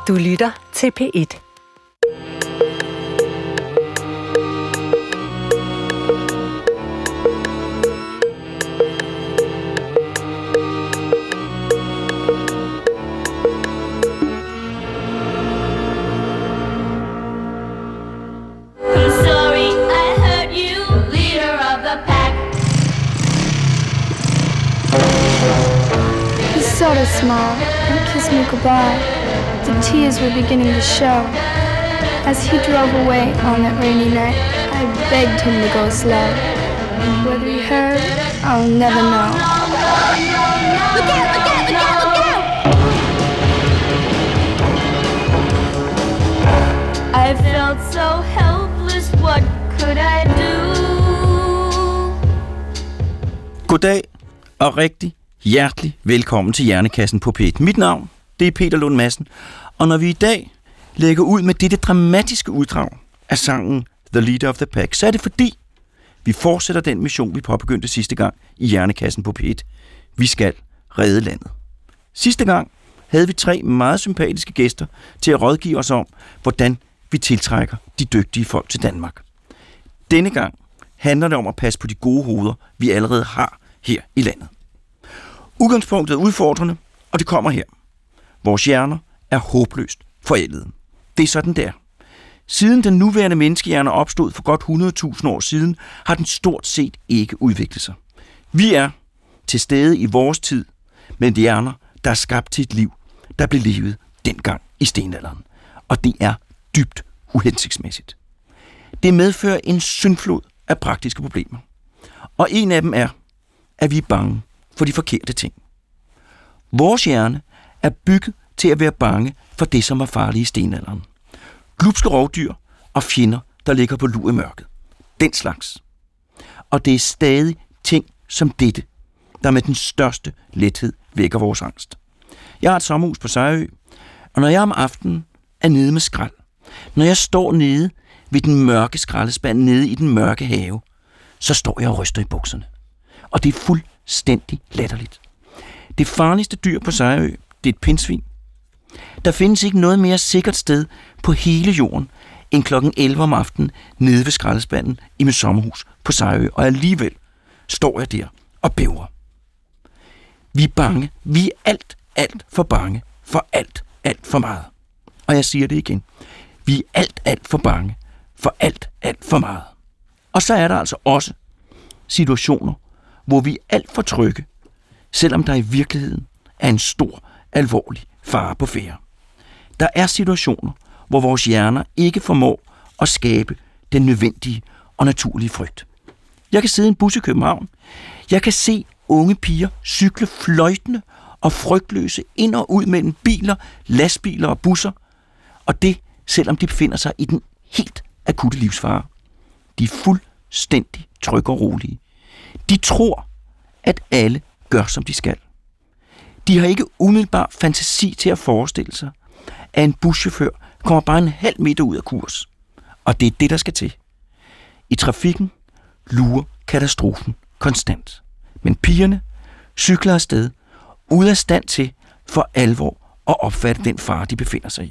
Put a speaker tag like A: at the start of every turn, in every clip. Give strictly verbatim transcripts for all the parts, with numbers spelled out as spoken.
A: Du lytter til P et.
B: Sort of small and kissed me goodbye. The tears were beginning to show. As he drove away on that rainy night, I begged him to go slow. Whether he heard, I'll never know. Look out, look out, look out, look out! I felt so helpless, what could I do?
C: Goddag og rigtig hjertelig velkommen til Hjernekassen på P et. Mit navn, det er Peter Lund Madsen, og når vi i dag lægger ud med dette dramatiske uddrag af sangen The Leader of the Pack, så er det fordi, vi fortsætter den mission, vi påbegyndte sidste gang i Hjernekassen på P et. Vi skal redde landet. Sidste gang havde vi tre meget sympatiske gæster til at rådgive os om, hvordan vi tiltrækker de dygtige folk til Danmark. Denne gang handler det om at passe på de gode hoveder, vi allerede har her i landet. Udgangspunktet er udfordrende, og det kommer her. Vores hjerner er håbløst forældede. Det er sådan der. Siden den nuværende menneskehjerne opstod for godt hundrede tusind år siden, har den stort set ikke udviklet sig. Vi er til stede i vores tid med hjerner, der er skabt til et liv, der blev levet dengang i stenalderen. Og det er dybt uhensigtsmæssigt. Det medfører en syndflod af praktiske problemer. Og en af dem er, at vi er bange for de forkerte ting. Vores hjerne er bygget til at være bange for det, som er farligt i stenalderen. Glubske rovdyr og fjender, der ligger på lur i mørket. Den slags. Og det er stadig ting som dette, der med den største lethed vækker vores angst. Jeg har et sommerhus på Sejrø, og når jeg om aftenen er nede med skrald, når jeg står nede ved den mørke skraldespand nede i den mørke have, så står jeg og ryster i bukserne. Og det er fuldstændig latterligt. Det farligste dyr på Sejrø, det er et pindsvin. Der findes ikke noget mere sikkert sted på hele jorden end klokken elleve om aftenen nede ved skraldespanden i mit sommerhus på Sejrø, og alligevel står jeg der og bæver. Vi er bange. Vi er alt, alt for bange for alt, alt for meget. Og jeg siger det igen. Vi er alt, alt for bange for alt, alt for meget. Og så er der altså også situationer, hvor vi er alt for trygge, selvom der i virkeligheden er en stor, alvorlig fare på færde. Der er situationer, hvor vores hjerner ikke formår at skabe den nødvendige og naturlige frygt. Jeg kan sidde i en bus i København. Jeg kan se unge piger cykle fløjtende og frygtløse ind og ud mellem biler, lastbiler og busser. Og det, selvom de befinder sig i den helt akutte livsfare. De er fuldstændig trygge og rolige. De tror, at alle gør, som de skal. De har ikke umiddelbar fantasi til at forestille sig, at en buschauffør kommer bare en halv meter ud af kurs. Og det er det, der skal til. I trafikken lurer katastrofen konstant. Men pigerne cykler afsted, ude af stand til for alvor at opfatte den fare, de befinder sig i.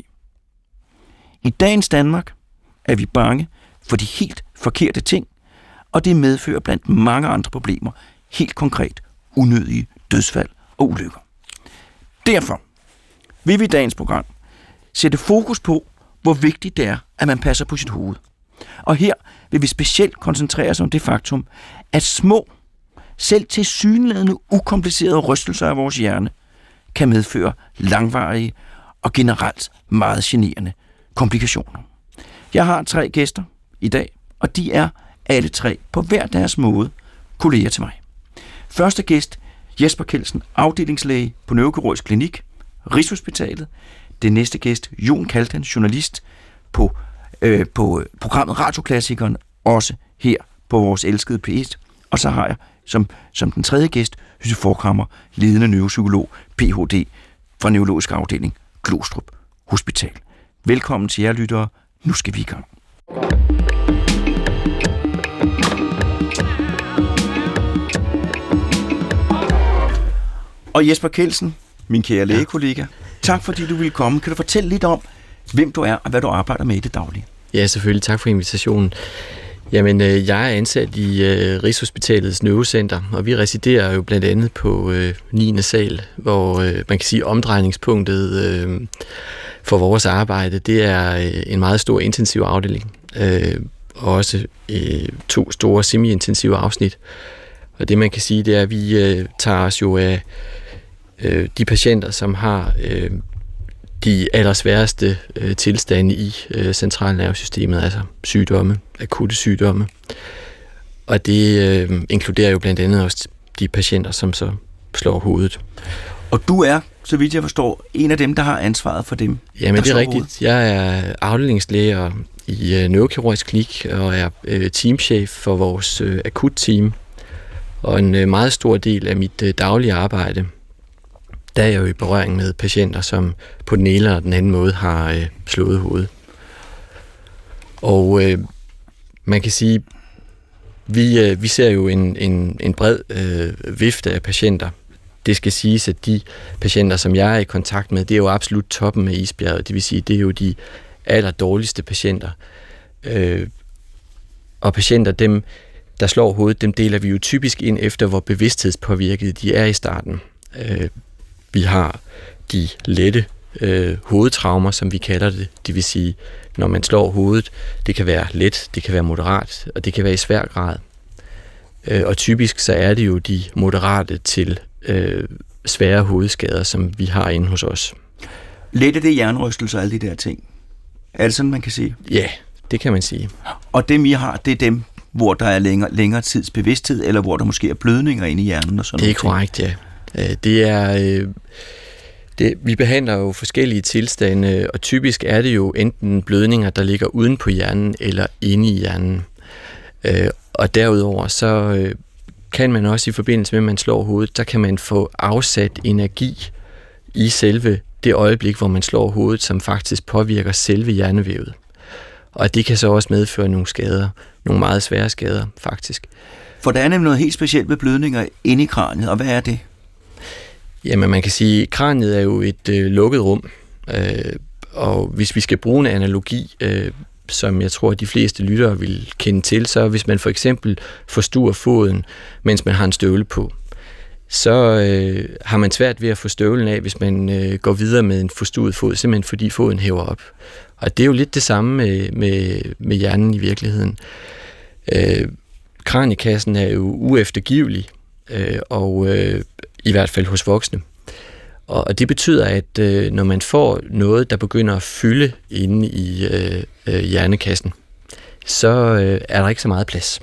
C: I dagens Danmark er vi bange for de helt forkerte ting, og det medfører blandt mange andre problemer helt konkret unødige dødsfald og ulykker. Derfor vil vi i dagens program sætte fokus på, hvor vigtigt det er, at man passer på sit hoved. Og her vil vi specielt koncentrere os om det faktum, at små, selv tilsyneladende ukomplicerede rystelser af vores hjerne kan medføre langvarige og generelt meget generende komplikationer. Jeg har tre gæster i dag, og de er alle tre på hver deres måde kolleger til mig. Første gæst, Jesper Kjeldsen, afdelingslæge på Neurokirurgisk Klinik, Rigshospitalet. Den næste gæst, Jon Kaldan, journalist på, øh, på programmet Radioklassikeren, også her på vores elskede P et. Og så har jeg som, som den tredje gæst, Hysse Forkhammer, ledende neuropsykolog, P H D fra neurologisk afdeling, Glostrup Hospital. Velkommen til jer lyttere. Nu skal vi i gang. Og Jesper Kjeldsen, min kære lægekollega, Tak fordi du ville komme. Kan du fortælle lidt om, hvem du er og hvad du arbejder med i det daglige?
A: Ja, selvfølgelig. Tak for invitationen. Jamen, øh, jeg er ansat i øh, Rigshospitalets Neurocenter, og vi residerer jo blandt andet på øh, niende sal, hvor øh, man kan sige, omdrejningspunktet øh, for vores arbejde, det er øh, en meget stor intensiv afdeling, øh, og også øh, to store semi-intensive afsnit. Og det man kan sige, det er, at vi øh, tager os jo af øh, de patienter, som har øh, de allersværeste øh, tilstande i øh, centralnervesystemet, altså sygdomme, akutte sygdomme. Og det øh, inkluderer jo blandt andet også de patienter, som så slår hovedet.
C: Og du er, så vidt jeg forstår, en af dem, der har ansvaret for dem.
A: Jamen det er rigtigt. Hovedet. Jeg er afdelingslæge i øh, neurokirurgisk klinik og er øh, teamchef for vores øh, akutteam. Og en øh, meget stor del af mit øh, daglige arbejde, der er jeg jo i berøring med patienter, som på den ene eller den anden måde har øh, slået hovedet. Og øh, man kan sige, vi, øh, vi ser jo en, en, en bred øh, vifte af patienter. Det skal siges, at de patienter, som jeg er i kontakt med, det er jo absolut toppen af isbjerget. Det vil sige, det er jo de allerdårligste patienter. Øh, og patienter, dem, der slår hovedet, dem deler vi jo typisk ind efter, hvor bevidsthedspåvirkede de er i starten. Øh, vi har de lette øh, hovedtraumer, som vi kalder det. Det vil sige, når man slår hovedet, det kan være let, det kan være moderat, og det kan være i svær grad. Øh, og typisk så er det jo de moderate til øh, svære hovedskader, som vi har inde hos os.
C: Let er det hjernerystelser og alle de der ting? Er det sådan, man kan sige?
A: Ja, det kan man sige.
C: Og dem, I har, det er dem, hvor der er længere, længere tids bevidsthed, eller hvor der måske er blødninger inde i hjernen? Og sådan
A: det er korrekt, ja. Det er, det, vi behandler jo forskellige tilstande, og typisk er det jo enten blødninger, der ligger uden på hjernen, eller inde i hjernen. Og derudover så kan man også i forbindelse med, at man slår hovedet, der kan man få afsat energi i selve det øjeblik, hvor man slår hovedet, som faktisk påvirker selve hjernevævet. Og det kan så også medføre nogle skader, nogle meget svære skader faktisk.
C: For der er nemlig noget helt specielt med blødninger inde i kraniet, og hvad er det?
A: Jamen man kan sige, at kraniet er jo et øh, lukket rum, øh, og hvis vi skal bruge en analogi, øh, som jeg tror, de fleste lyttere vil kende til, så hvis man for eksempel forstuer foden, mens man har en støvle på, så øh, har man svært ved at få støvlen af, hvis man øh, går videre med en forstuet fod, simpelthen fordi foden hæver op. Og det er jo lidt det samme med, med, med hjernen i virkeligheden. Øh, kraniekassen er jo ueftergivelig, øh, og øh, i hvert fald hos voksne. Og, og det betyder, at øh, når man får noget, der begynder at fylde inde i øh, øh, hjernekassen, så øh, er der ikke så meget plads.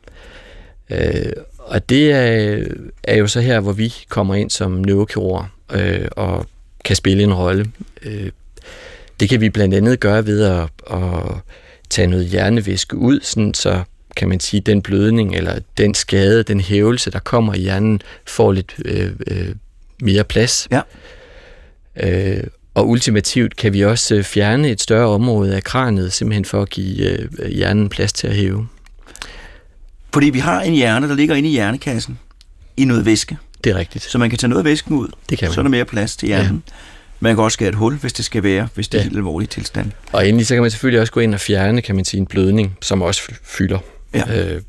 A: Øh, og det er, er jo så her, hvor vi kommer ind som neurokirurger øh, og kan spille en rolle. Øh, det kan vi blandt andet gøre ved at, at tage noget hjernevæske ud, sådan så kan man sige, den blødning eller den skade, den hævelse, der kommer i hjernen, får lidt øh, øh, mere plads.
C: Ja.
A: Øh, og ultimativt kan vi også fjerne et større område af kraniet, simpelthen for at give øh, hjernen plads til at hæve.
C: Fordi vi har en hjerne, der ligger inde i hjernekassen, i noget væske.
A: Det er rigtigt.
C: Så man kan tage noget af væsken ud,
A: det kan man.
C: Så er der mere plads til hjernen. Ja. Man kan også skære et hul, hvis det skal være, hvis det er ja. helt alvorlig tilstand.
A: Og endelig så kan man selvfølgelig også gå ind og fjerne, kan man sige, en blødning, som også fylder.
C: Ja.
A: Øh,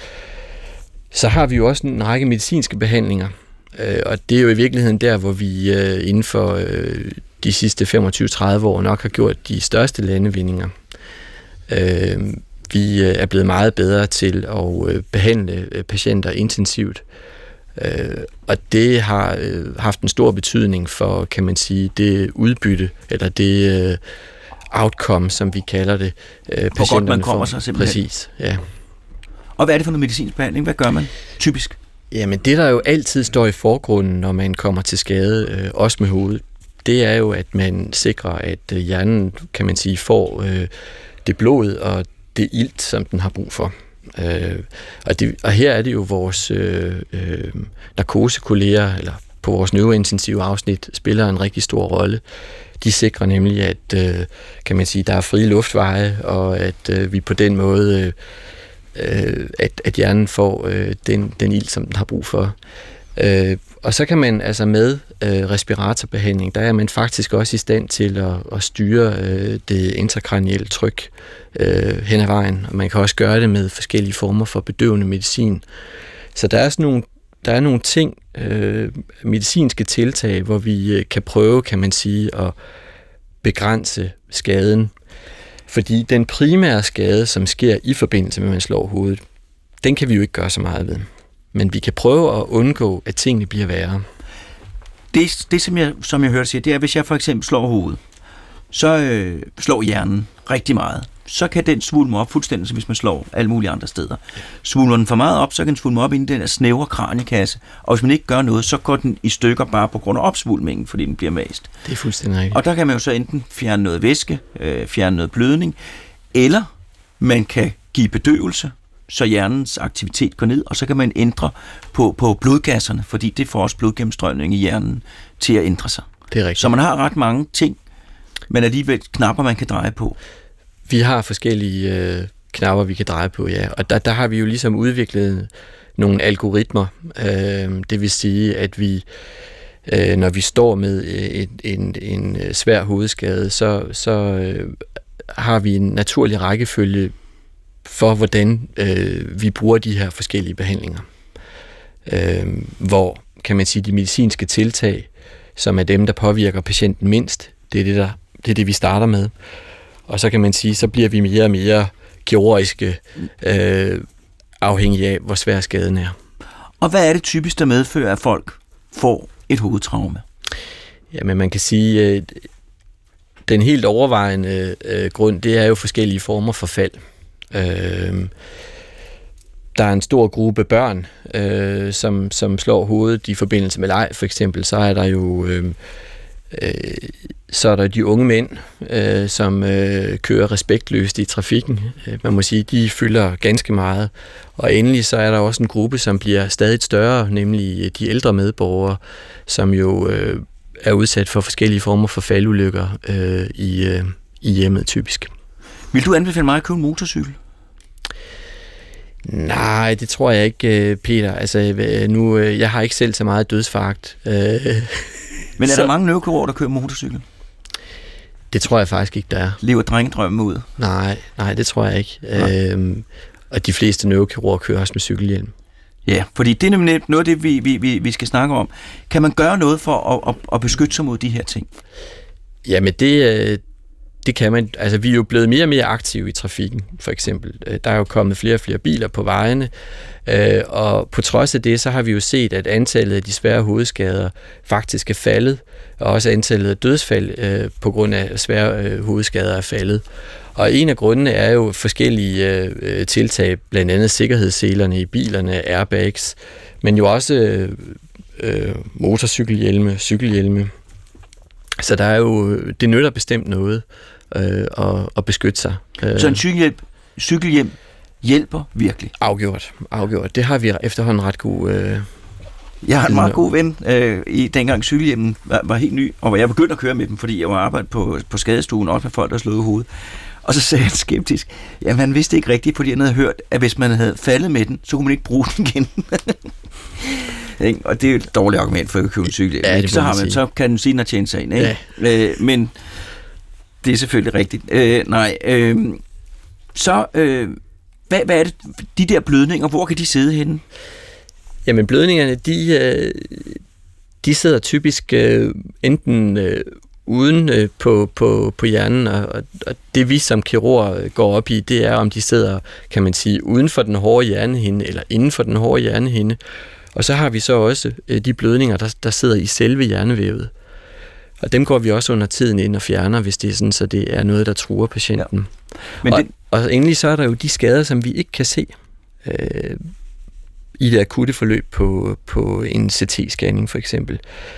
A: så har vi jo også en række medicinske behandlinger, øh, og det er jo i virkeligheden der, hvor vi øh, inden for øh, de sidste femogtyve til tredive år nok har gjort de største landevindinger. Øh, vi øh, er blevet meget bedre til at øh, behandle øh, patienter intensivt, øh, og det har øh, haft en stor betydning for, kan man sige, det udbytte, eller det øh, outcome, som vi kalder det. Øh,
C: Hvor godt man kommer sig simpelthen.
A: Præcis, ja.
C: Og hvad er det for noget medicinsk behandling? Hvad gør man typisk?
A: Jamen det, der jo altid står i forgrunden, når man kommer til skade, øh, også med hovedet, det er jo, at man sikrer, at øh, hjernen, kan man sige, får øh, det blod og det ilt, som den har brug for. Øh, og, det, og her er det jo vores øh, øh, narkosekolleger, eller på vores neurointensive afsnit, spiller en rigtig stor rolle. De sikrer nemlig, at øh, kan man sige, der er frie luftveje, og at øh, vi på den måde øh, At, at hjernen får øh, den, den ild, som den har brug for. Øh, og så kan man altså med øh, respiratorbehandling, der er man faktisk også i stand til at, at styre øh, det intrakranielle tryk øh, hen ad vejen, og man kan også gøre det med forskellige former for bedøvende medicin. Så der er sådan nogle, der er nogle ting, øh, medicinske tiltag, hvor vi øh, kan prøve, kan man sige, at begrænse skaden. Fordi den primære skade, som sker i forbindelse med, at man slår hovedet, den kan vi jo ikke gøre så meget ved. Men vi kan prøve at undgå, at tingene bliver værre.
C: Det, det som, jeg, som jeg hørte sige, det er, at hvis jeg for eksempel slår hovedet, så øh, slår hjernen rigtig meget. Så kan den svulme op fuldstændig, som hvis man slår alle mulige andre steder. Svulmer den for meget op, så kan den svulme op ind i den der snævre kraniekasse. Og hvis man ikke gør noget, så går den i stykker bare på grund af opsvulmingen, fordi den bliver mast.
A: Det er fuldstændig rigtigt.
C: Og der kan man jo så enten fjerne noget væske, øh, fjerne noget blødning, eller man kan give bedøvelse, så hjernens aktivitet går ned, og så kan man ændre på, på blodgasserne, fordi det får også blodgennemstrømning i hjernen til at ændre sig.
A: Det er rigtigt.
C: Så man har ret mange ting, men alligevel knapper, man kan dreje på.
A: Vi har forskellige øh, knapper, vi kan dreje på, ja. Og der, der har vi jo ligesom udviklet nogle algoritmer. Øh, det vil sige, at vi, øh, når vi står med et, en, en svær hovedskade, så, så øh, har vi en naturlig rækkefølge for, hvordan øh, vi bruger de her forskellige behandlinger. Øh, hvor, kan man sige, de medicinske tiltag, som er dem, der påvirker patienten mindst, det er det, der, det, er det vi starter med. Og så kan man sige, så bliver vi mere og mere kirurgiske, øh, afhængig af, hvor svær skaden er.
C: Og hvad er det typisk, der medfører, at folk får et hovedtraume?
A: Jamen, man kan sige, øh, den helt overvejende øh, grund, det er jo forskellige former for fald. Øh, der er en stor gruppe børn, øh, som, som slår hovedet i forbindelse med leg, for eksempel. Så er der jo øh, øh, så er der de unge mænd, øh, som øh, kører respektløst i trafikken. Man må sige, de fylder ganske meget. Og endelig så er der også en gruppe, som bliver stadig større, nemlig de ældre medborgere, som jo øh, er udsat for forskellige former for faldulykker øh, i, øh, i hjemmet typisk.
C: Vil du anbefale mig at købe en motorcykel?
A: Nej, det tror jeg ikke, Peter. Altså, nu, jeg har ikke selv så meget dødsforagt.
C: Men er så der mange neurokirurger, der kører motorcykel?
A: Det tror jeg faktisk ikke, der er.
C: Lever drengedrømmen ud?
A: Nej, nej, det tror jeg ikke. Øhm, og de fleste neurokirurger kører også med cykelhjelm.
C: Ja, fordi det er nemlig noget af det, vi, vi, vi skal snakke om. Kan man gøre noget for at, at, at beskytte sig mod de her ting?
A: Jamen, det, det kan man. Altså, vi er jo blevet mere og mere aktive i trafikken, for eksempel. Der er jo kommet flere og flere biler på vejene, og på trods af det, så har vi jo set, at antallet af de svære hovedskader faktisk er faldet, og også antallet af dødsfald på grund af svære hovedskader er faldet. Og en af grundene er jo forskellige øh, tiltag, blandt andet sikkerhedsselerne i bilerne, airbags, men jo også øh, motorcykelhjelme, cykelhjelme. Så der er jo, det nytter bestemt noget øh, at, at beskytte sig.
C: Så en cykelhjelm, cykelhjelm hjælper virkelig?
A: Afgjort, afgjort. Det har vi efterhånden ret god... Øh,
C: jeg har en meget god ven, øh, i dengang cykelhjelmen var, var helt ny, og jeg begyndte at køre med dem, fordi jeg var arbejdet på, på skadestuen, også med folk, der slog hovedet. Og så sagde han skeptisk, ja, man vidste ikke rigtigt, fordi han havde hørt, at hvis man havde faldet med den, så kunne man ikke bruge den igen. Og det er jo et dårligt argument for at købe en cykel. Ja, så, har man, så kan den sige, at tjene sig ind. Ikke? Ja. Øh, men det er selvfølgelig rigtigt. Øh, nej, øh, så øh, hvad, hvad er det, de der blødninger, hvor kan de sidde henne?
A: Jamen blødningerne, de, de sidder typisk øh, enten øh, uden øh, på, på, på hjernen, og, og det vi som kirurg går op i, det er, om de sidder, kan man sige, uden for den hårde hjernehinde, eller inden for den hårde hjernehinde. Og så har vi så også øh, de blødninger, der, der sidder i selve hjernevævet. Og dem går vi også under tiden ind og fjerner, hvis det er sådan, så det er noget, der truer patienten. Ja. Men og, det... og endelig så er der jo de skader, som vi ikke kan se øh, i det akutte forløb på, på en C T-scanning for eksempel.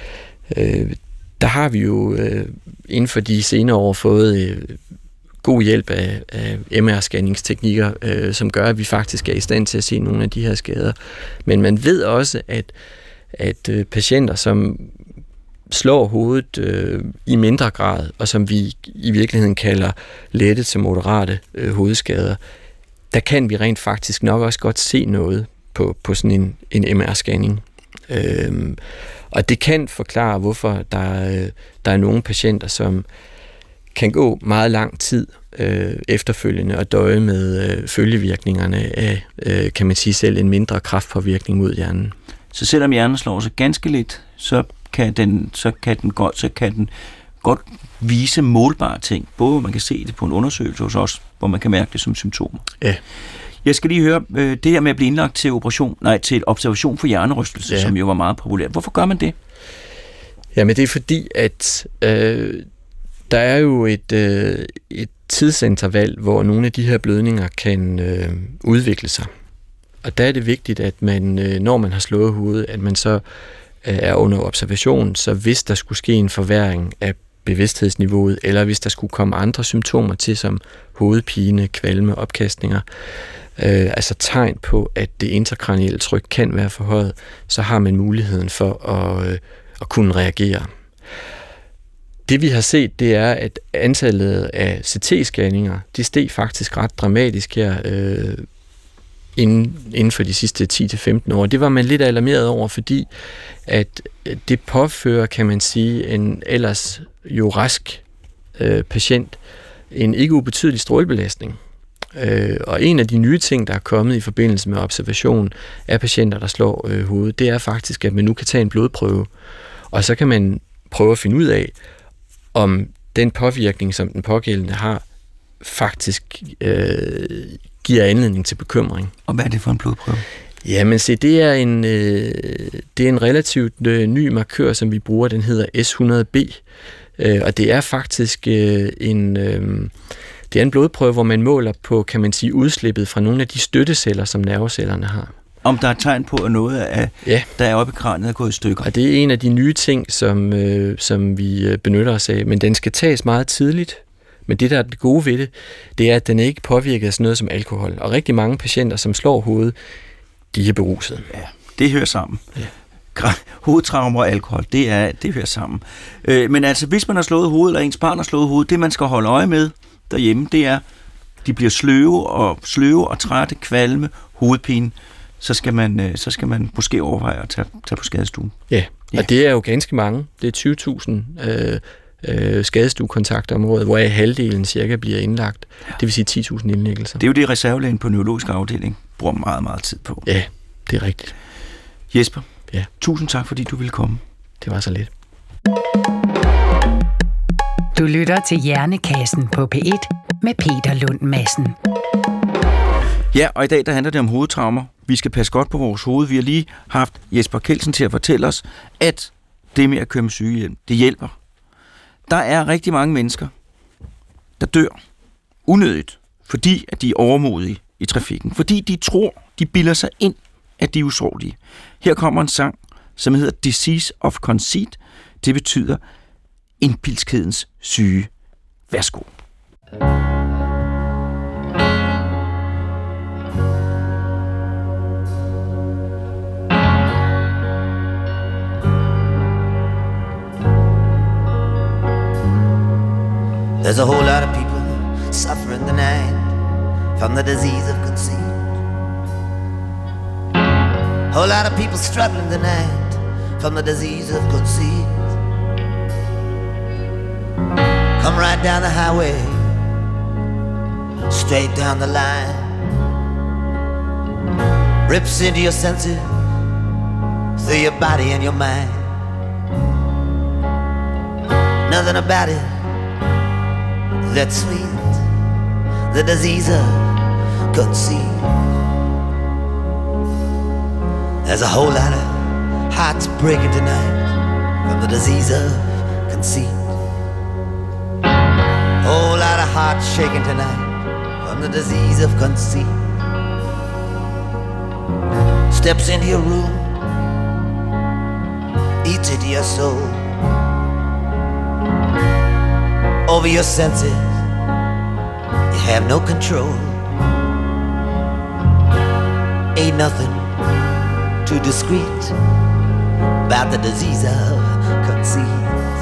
A: Øh, der har vi jo øh, inden for de senere år fået øh, god hjælp af, af M R-scanningsteknikker, øh, som gør, at vi faktisk er i stand til at se nogle af de her skader. Men man ved også, at, at øh, patienter, som slår hovedet øh, i mindre grad, og som vi i virkeligheden kalder lette til moderate øh, hovedskader, der kan vi rent faktisk nok også godt se noget på, på sådan en, en M R-scanning. Øhm, og det kan forklare, hvorfor der, der er nogle patienter, som kan gå meget lang tid øh, efterfølgende og døje med øh, følgevirkningerne af, øh, kan man sige selv, en mindre kraftpåvirkning mod hjernen.
C: Så selvom hjernen slår sig ganske lidt, så kan den, så kan den, godt, så kan den godt vise målbare ting. Både man kan se det på en undersøgelse hos os, hvor man kan mærke det som symptomer.
A: Ja.
C: Jeg skal lige høre, øh, det her med at blive indlagt til operation, nej, til observation for hjernerystelse, ja. Som jo var meget populært. Hvorfor gør man det?
A: Jamen det er fordi, at øh, der er jo et, øh, et tidsinterval, hvor nogle af de her blødninger kan øh, udvikle sig. Og der er det vigtigt, at man, øh, når man har slået hovedet, at man så øh, er under observation, så hvis der skulle ske en forværring af bevidsthedsniveauet, eller hvis der skulle komme andre symptomer til, som hovedpine, kvalme, opkastninger, øh, altså tegn på, at det interkranielle tryk kan være forhøjet, så har man muligheden for at, øh, at kunne reagere. Det vi har set, det er, at antallet af C T-scanninger, de steg faktisk ret dramatisk her øh, inden, inden for de sidste ti til femten år. Det var man lidt alarmeret over, fordi at det påfører, kan man sige, en ellers jo rask øh, patient en ikke ubetydelig strålebelastning. Øh, og en af de nye ting, der er kommet i forbindelse med observation af patienter, der slår øh, hovedet, det er faktisk, at man nu kan tage en blodprøve, og så kan man prøve at finde ud af, om den påvirkning, som den pågældende har, faktisk øh, giver anledning til bekymring.
C: Og hvad er det for en blodprøve?
A: Jamen se, det er en, øh, det er en relativt øh, ny markør, som vi bruger, den hedder S hundrede B, øh, og det er faktisk øh, en, øh, det er en blodprøve, hvor man måler på, kan man sige, udslippet fra nogle af de støtteceller, som nervecellerne har.
C: Om der er tegn på, at noget af,
A: ja.
C: der er oppe i kraniet er gået i stykker.
A: Og det er en af de nye ting, som, øh, som vi benytter os af, men den skal tages meget tidligt. Men det, der er det gode ved det, det er, at den ikke påvirker sådan noget som alkohol. Og rigtig mange patienter, som slår hovedet, de er beruset.
C: Ja, det hører sammen. Ja. Hovedtraumer og alkohol, det, er, det hører sammen. Øh, men altså, hvis man har slået hovedet, eller ens barn har slået hovedet, det man skal holde øje med derhjemme, det er, de bliver sløve og, sløve og trætte, kvalme, hovedpine, så skal man, så skal man måske overveje at tage, tage på skadestuen.
A: Ja, ja, og det er jo ganske mange. Det er tyve tusind øh, øh, skadestuekontakter om året, hvoraf halvdelen cirka bliver indlagt. Ja. Det vil sige ti tusind indlæggelser.
C: Det er jo det, reservelægen på neurologisk afdeling bruger meget, meget tid på.
A: Ja, det er rigtigt.
C: Jesper,
A: ja.
C: Tusind tak, fordi du ville komme.
A: Det var så lidt.
D: Du lytter til Hjernekassen på P et med Peter Lund Madsen.
C: Ja, og i dag der handler det om hovedtraumer. Vi skal passe godt på vores hoved. Vi har lige haft Jesper Kelsen til at fortælle os, at det med at køre med sygehjem, det hjælper. Der er rigtig mange mennesker, der dør unødigt, fordi at de er overmodige i trafikken. Fordi de tror, de bilder sig ind, at de er usårlige. Her kommer en sang, som hedder Disease of Conceit. Det betyder indpilskhedens syge. Værsgo.
E: There's a whole lot of people suffering tonight from the disease of conceit. Whole lot of people struggling tonight from the disease of conceit. Come right down the highway, straight down the line, rips into your senses, through your body and your mind. Nothing about it that's sweet, the disease of conceit. There's a whole lot of hearts breaking tonight from the disease of conceit. Whole lot of hearts shaking tonight from the disease of conceit. Steps into your room, eats into your soul, over your senses, you have no control. Ain't nothing too discreet about the disease of conceit.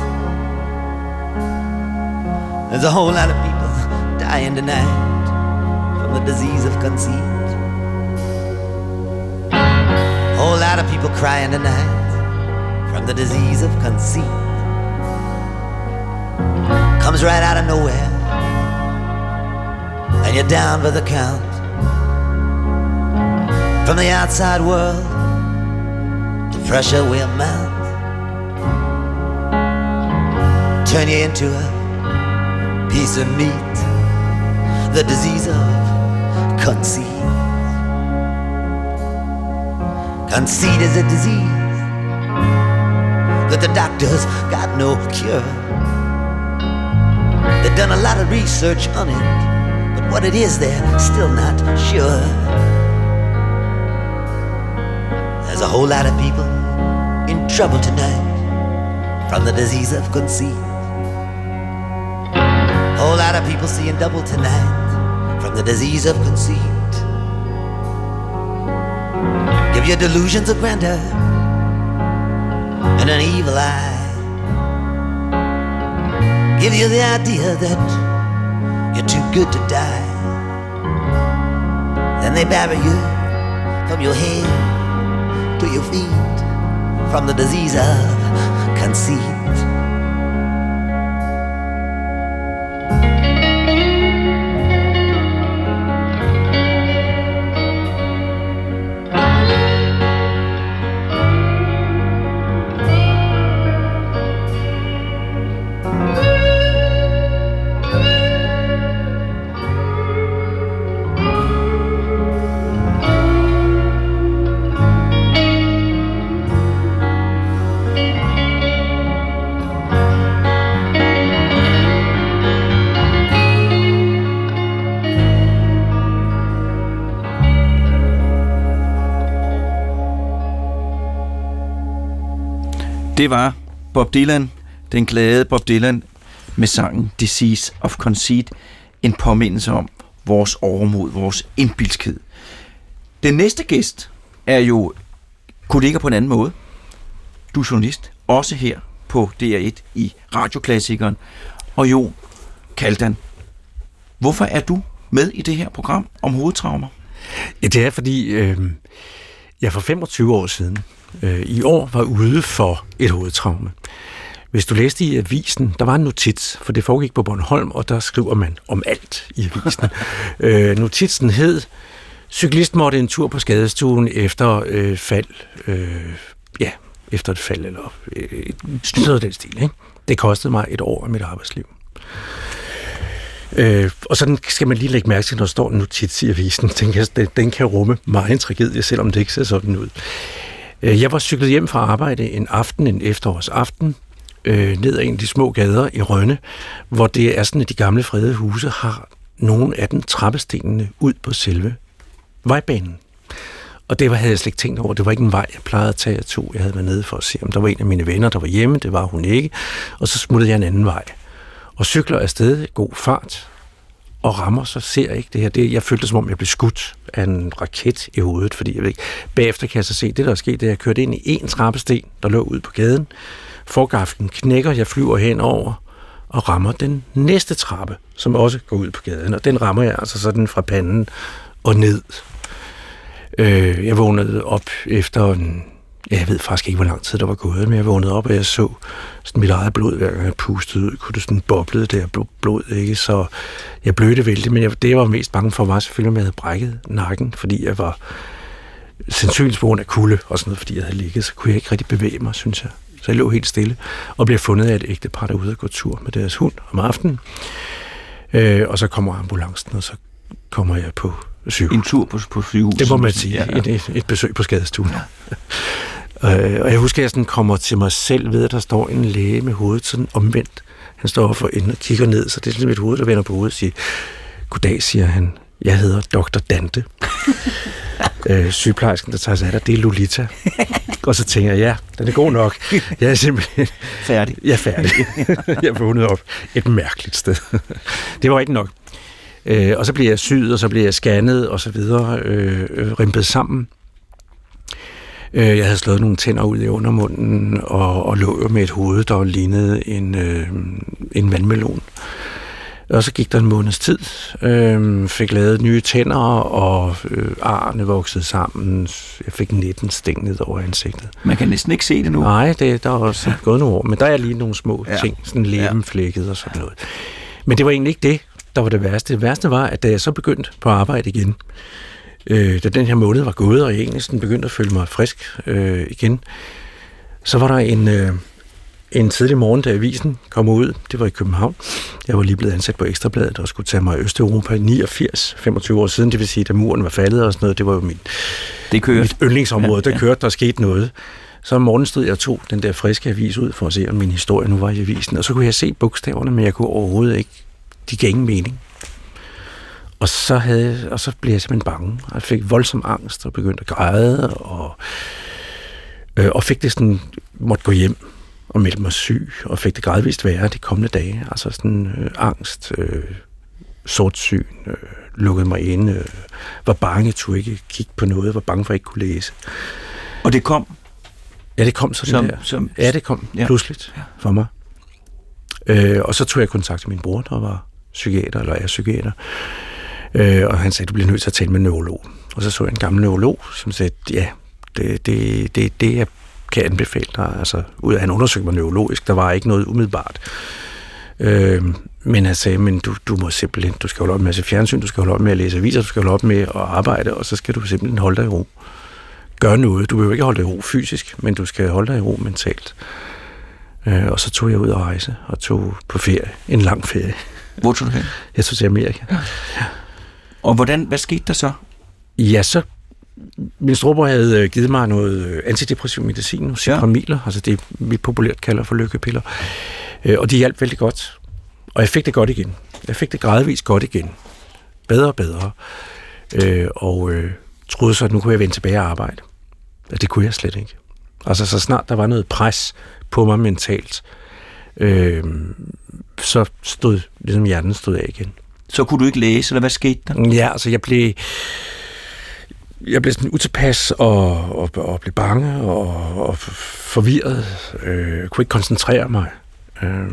E: There's a whole lot of people dying tonight from the disease of conceit. Whole lot of people crying tonight from the disease of conceit. Comes right out of nowhere, and you're down by the count. From the outside world, the pressure will mount, turn you into a piece of meat, the disease of conceit. Conceit is a disease that the doctors got no cure. They've done a lot of research on it, but what it is they're still not sure. There's a whole lot of people in trouble tonight from the disease of conceit. Whole lot of people seeing double tonight from the disease of conceit. Give you delusions of grandeur and an evil eye. Give you the idea that you're too good to die. Then they bury you from your head to your feet from the disease of conceit.
C: Det var Bob Dylan, den glade Bob Dylan, med sangen Disease of Conceit, en påmindelse om vores overmod, vores indbilskhed. Den næste gæst er jo kollega på en anden måde. Du er journalist, også her på D R et i Radioklassikeren. Og jo, Kaldan, hvorfor er du med i det her program om hovedtraumer?
F: Ja, det er fordi, øh, jeg for femogtyve år siden øh, i år var ude for et hovedtraume. Hvis du læste i avisen, der var en notits, for det foregik på Bornholm, og der skriver man om alt i avisen. øh, notitsen hed, cyklist måtte en tur på skadestuen efter øh, fald. Øh, ja, efter et fald, eller øh, noget af den stil. Ikke? Det kostede mig et år af mit arbejdsliv. Øh, og sådan skal man lige lægge mærke til, når der står en notits i avisen. Den kan, den, den kan rumme meget en tragedie, selvom det ikke ser sådan ud. Øh, jeg var cyklet hjem fra arbejde en aften, en efterårsaften, øh, ned ad en af de små gader i Rønne, hvor det er sådan, at de gamle fredede huse har nogle af den trappestenene ud på selve vejbanen. Og det var, havde jeg slet ikke tænkt over. Det var ikke en vej, jeg plejede at tage. Jeg tog. Jeg havde været nede for at se, om der var en af mine venner, der var hjemme. Det var hun ikke. Og så smuttede jeg en anden vej. Og cykler afsted i god fart. Og rammer, så ser jeg ikke det her. Det, jeg følte som om, jeg blev skudt af en raket i hovedet. Fordi jeg ved ikke. Bagefter kan jeg så se, det der er sket, det er, at jeg kørte ind i en trappesten, der lå ud på gaden. Forgaflen knækker, jeg flyver henover og rammer den næste trappe, som også går ud på gaden. Og den rammer jeg altså sådan fra panden og ned. Øh, jeg vågnede op efter en, jeg ved faktisk ikke, hvor lang tid der var gået, men jeg vågnede op, og jeg så sådan mit eget blod, hver gang jeg pustede ud, kunne det sådan boblede der blod, ikke? Så jeg blødte vældig, men jeg, det jeg var mest bange for, var selvfølgelig, at jeg havde brækket nakken, fordi jeg var sandsynligvis på grund af kulde og sådan noget, fordi jeg havde ligget, så kunne jeg ikke rigtig bevæge mig, synes jeg. Så jeg lå helt stille, og blev fundet af et ægtepar derude og gå tur med deres hund om aftenen. Øh, og så kommer ambulancen, og så kommer jeg på sygehus.
C: En tur på, på sygehuset.
F: Det må man sige. Ja, ja. Et, et, et besøg på skadestuen. Ja. øh, og jeg husker, at jeg sådan kommer til mig selv ved, at der står en læge med hovedet sådan omvendt. Han står for enden og kigger ned, så det er sådan mit hoved, der vender på hovedet og siger, goddag, siger han. Jeg hedder doktor Dante. øh, sygeplejersken, der tager sig af dig, det er Lolita. Og så tænker jeg, ja, den er god nok. Jeg er simpelthen
C: færdig.
F: Jeg er færdig. Jeg vågnede op et mærkeligt sted. Det var ikke nok. Øh, og så bliver jeg syet, og så bliver jeg scannet, og så videre, øh, rimpet sammen. Øh, jeg havde slået nogle tænder ud i undermunden, og, og lå med et hoved, der lignede en, øh, en vandmelon. Og så gik der en måneds tid, øh, fik lavet nye tænder, og øh, arrene voksede sammen. Jeg fik nitten sting ned over ansigtet.
C: Man kan næsten ikke se det nu.
F: Nej, det, der er også gået nogle år, men der er lige nogle små
C: ja.
F: ting, sådan lebenflækket og sådan noget. Men det var egentlig ikke det, der var det værste. Det værste var, at da jeg så begyndte på arbejde igen, øh, da den her måned var gået, og jeg egentlig sådan begyndte at føle mig frisk øh, igen, så var der en... Øh, En tidlig morgen, da avisen kom ud, det var i København. Jeg var lige blevet ansat på Ekstrabladet og skulle tage mig i Østeuropa i niogfirs, femogtyve år siden, det vil sige, da muren var faldet og sådan noget. Det var jo mit, det mit yndlingsområde, ja, ja. Der kørte, der skete noget. Så om morgenen stod jeg og tog den der friske avis ud for at se, om min historie nu var i avisen. Og så kunne jeg se bogstaverne, men jeg kunne overhovedet ikke. De gav ingen mening. Og så, havde, og så blev jeg simpelthen bange. Jeg fik voldsom angst og begyndte at græde og, øh, og fik det sådan, måtte gå hjem og meldte mig syg, og fik det gradvist værre de kommende dage. Altså sådan øh, angst, øh, sortsyn, øh, lukkede mig inde, øh, var bange, tog ikke kigge på noget, var bange for at ikke kunne læse.
C: Og det kom?
F: Ja, det kom sådan
C: som,
F: der.
C: Som,
F: ja, det kom ja. pludseligt ja. for mig. Øh, og så tog jeg kontakt til min bror, der var psykiater, eller er psykiater, øh, og han sagde, du bliver nødt til at tale med en neurolog. Og så så jeg en gammel neurolog, som sagde, ja, det, det, det, det er kan anbefale dig. Altså, ud af han undersøgte mig neurologisk, der var ikke noget umiddelbart. Øh, men han sagde, men du, du må simpelthen, du skal holde op med at se fjernsyn, du skal holde op med at læse aviser, du skal holde op med at arbejde, og så skal du simpelthen holde dig i ro. Gør noget. Du vil jo ikke holde dig i ro fysisk, men du skal holde dig i ro mentalt. Øh, og så tog jeg ud og rejse, og tog på ferie. En lang ferie.
C: Hvor tog du hen?
F: Jeg tog til Amerika. Ja. Ja.
C: Og hvordan, hvad skete der så?
F: Ja, så min storebror havde givet mig noget antidepressiv medicin, Cipramiler, ja. altså det vi populært kalder for lykkepiller, og de hjalp vældig godt. Og jeg fik det godt igen. Jeg fik det gradvist godt igen. Bedre og bedre. Og troede så, at nu kunne jeg vende tilbage og arbejde. Og det kunne jeg slet ikke. Altså så snart der var noget pres på mig mentalt, så stod ligesom hjernen stod af igen.
C: Så kunne du ikke læse, eller hvad skete der?
F: Ja, altså jeg blev... Jeg blev sådan utilpas og, og, og blev bange og, og forvirret. Øh, jeg kunne ikke koncentrere mig. Øh,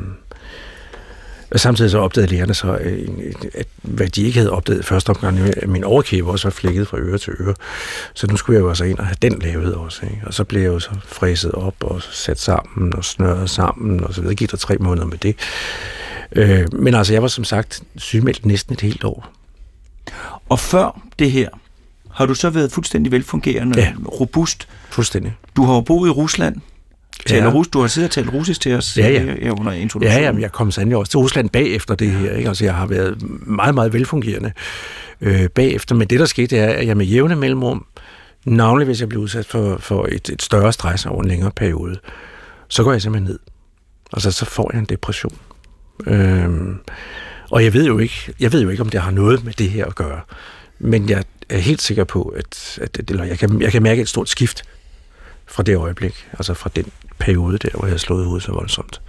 F: og samtidig så opdagede lærerne så, at hvad de ikke havde opdaget første omgang, at min overkæbe også var flækket fra øre til øre. Så nu skulle jeg jo altså ind og have den lavet også. Ikke? Og så blev jeg jo så fræset op og sat sammen og snørret sammen, og så videre. Gik der tre måneder med det. Øh, men altså, jeg var som sagt sygemeldt næsten et helt år.
C: Og før det her, har du så været fuldstændig velfungerende,
F: ja.
C: robust?
F: Fuldstændig.
C: Du har jo boet i Rusland. Taler
F: ja.
C: Rus, du har siddet og talt russisk til os
F: ja, ja.
C: under introduktionen.
F: Ja, ja, jeg kom sandelig også til Rusland bagefter det her. Ikke? Altså, jeg har været meget, meget velfungerende øh, bagefter. Men det, der skete, er, at jeg med jævne mellemrum, navnlig hvis jeg blev udsat for, for et, et større stress over en længere periode, så går jeg simpelthen ned. Altså, så får jeg en depression. Øhm, og jeg ved jo ikke, jeg ved jo ikke, om det har noget med det her at gøre. Men jeg er helt sikker på, at, at eller jeg, kan, jeg kan mærke et stort skift fra det øjeblik, altså fra den periode der, hvor jeg har slået hovedet så voldsomt.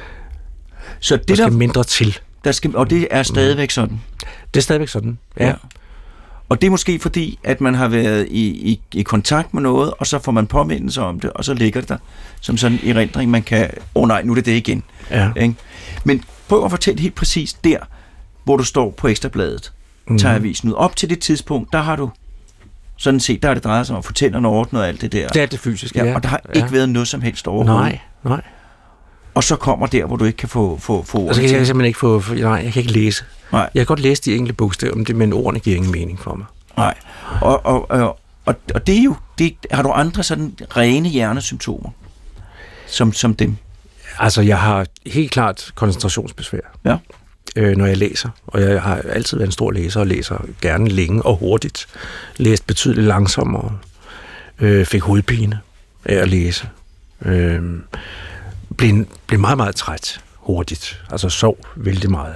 C: Så det
F: der skal
C: der,
F: mindre til.
C: Der skal, og det er stadigvæk sådan?
F: Det er stadigvæk sådan, ja. ja.
C: Og det er måske fordi, at man har været i, i, i kontakt med noget, og så får man påmindelse om det, og så ligger det der som sådan en erindring, man kan, åh oh, nej, nu er det det igen.
F: Ja.
C: Ikke? Men prøv at fortælle helt præcis der, hvor du står på Ekstrabladet, mm. tager avisen ud. Op til det tidspunkt, der har du sådan set, der er det drejet sig om at fortælle noget ordnet og alt det der.
F: Det er det fysiske, ja.
C: ja. Og der har ikke ja. været noget som helst overhovedet.
F: Nej, nej.
C: Og så kommer der, hvor du ikke kan få, få, få ord.
F: Og så kan jeg simpelthen ikke få, for, nej, jeg kan ikke læse.
C: Nej.
F: Jeg kan godt læse de enkelte bogstaver, men ordene giver ingen mening for mig.
C: Nej. Og, og, og, og, og det er jo, det, har du andre sådan rene hjernesymptomer, som, som dem?
F: Altså, jeg har helt klart koncentrationsbesvær,
C: ja.
F: øh, når jeg læser. Og jeg har altid været en stor læser, og læser gerne længe og hurtigt. Læst betydeligt langsommere. Øh, fik hovedpine af at læse. Øh, blev, blev meget, meget træt hurtigt. Altså, sov vældig meget.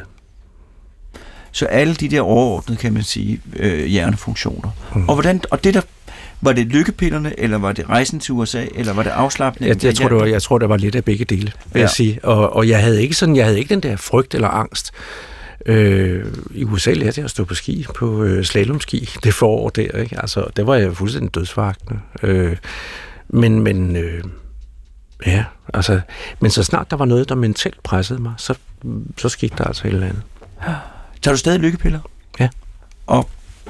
C: Så alle de der overordnede, kan man sige, øh, hjernefunktioner. Mm. Og hvordan, og det der, var det lykkepillerne, eller var det rejsen til U S A, eller var det afslappning?
F: Jeg, jeg, tror, det var, jeg tror, der var lidt af begge dele, vil ja. jeg sige. Og, og jeg havde ikke sådan, jeg havde ikke den der frygt eller angst. Øh, I U S A lærte jeg at stå på ski, på øh, slalomski, det forår der, ikke? Altså, der var jeg fuldstændig dødsforagtende. Øh, men, men, øh, ja, altså, men så snart der var noget, der mentalt pressede mig, så, så skete der altså et eller andet.
C: Tager du stadig lykkepiller?
F: Ja.
C: Og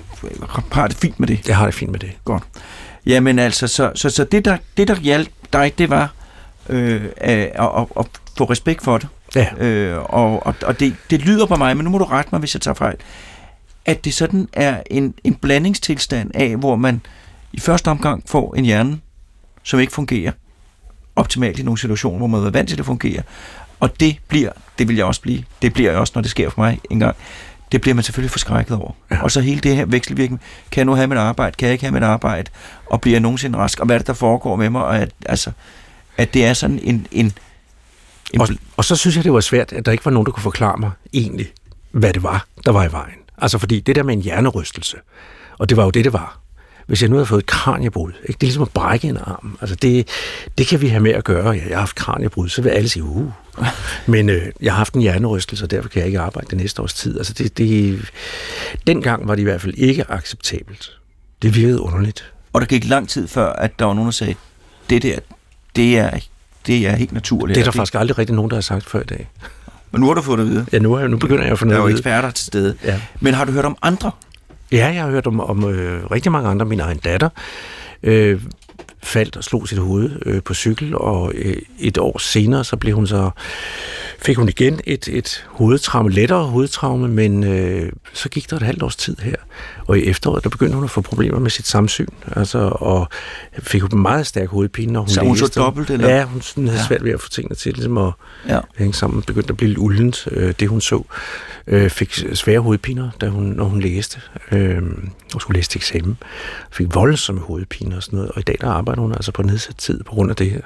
C: har det fint med det?
F: Jeg har det fint med det.
C: Godt. Jamen altså, så, så, så det, der, det, der hjalp dig, det var øh, at, at, at få respekt for det.
F: Ja.
C: Øh, og og, og det, det lyder på mig, men nu må du rette mig, hvis jeg tager fejl, at det sådan er en, en blandingstilstand af, hvor man i første omgang får en hjerne, som ikke fungerer optimalt i nogle situationer, hvor man er vant til, at det fungerer. Og det bliver, det vil jeg også blive, det bliver jeg også, når det sker for mig en gang, det bliver man selvfølgelig forskrækket over. Ja. Og så hele det her vekselvirkning, kan jeg nu have mit arbejde, kan jeg ikke have mit arbejde, og bliver jeg nogensinde rask, og hvad er det, der foregår med mig, og at, altså, at det er sådan en... en, en
F: og, og så synes jeg, det var svært, at der ikke var nogen, der kunne forklare mig egentlig, hvad det var, der var i vejen. Altså fordi det der med en hjernerystelse, og det var jo det, det var. Hvis jeg nu havde fået et kraniebrud, ikke? Det er ligesom at brække en arm. Altså det, det kan vi have med at gøre. Ja, jeg har haft kraniebrud, så vil alle sige, uh. Men øh, jeg har haft en hjernerystelse, og derfor kan jeg ikke arbejde det næste års tid. Altså det, det, dengang var det i hvert fald ikke acceptabelt. Det virkede underligt.
C: Og der gik lang tid før, at der var nogen, der sagde, det der, det er, det er helt naturligt.
F: Det er der faktisk aldrig rigtig nogen, der har sagt før i dag.
C: Men nu har du fået det at vide.
F: Ja, nu, er, nu begynder jeg at få noget
C: at vide.
F: Der
C: er jo eksperter til stede.
F: Ja.
C: Men har du hørt om andre?
F: Ja, jeg har hørt om, om øh, rigtig mange andre. Min egen datter øh, faldt og slog sit hoved øh, på cykel, og øh, et år senere så blev hun så fik hun igen et, et hovedtraume, lettere hovedtraume, men øh, så gik der et halvt års tid her, og i efteråret der begyndte hun at få problemer med sit samsyn, altså, og fik hun meget stærk hovedpine, når hun
C: så hun så dobbelt, eller?
F: Ja, hun sådan, havde ja. svært ved at få tingene til ligesom at
C: ja.
F: hænge sammen, begyndte at blive lidt uldent, øh, det hun så. Øh, fik svære hovedpiner, da hun, når hun læste, øh, og skulle læse til eksamen, fik voldsomme hovedpiner og sådan noget, og i dag der arbejder hun altså på nedsat tid på grund af det her.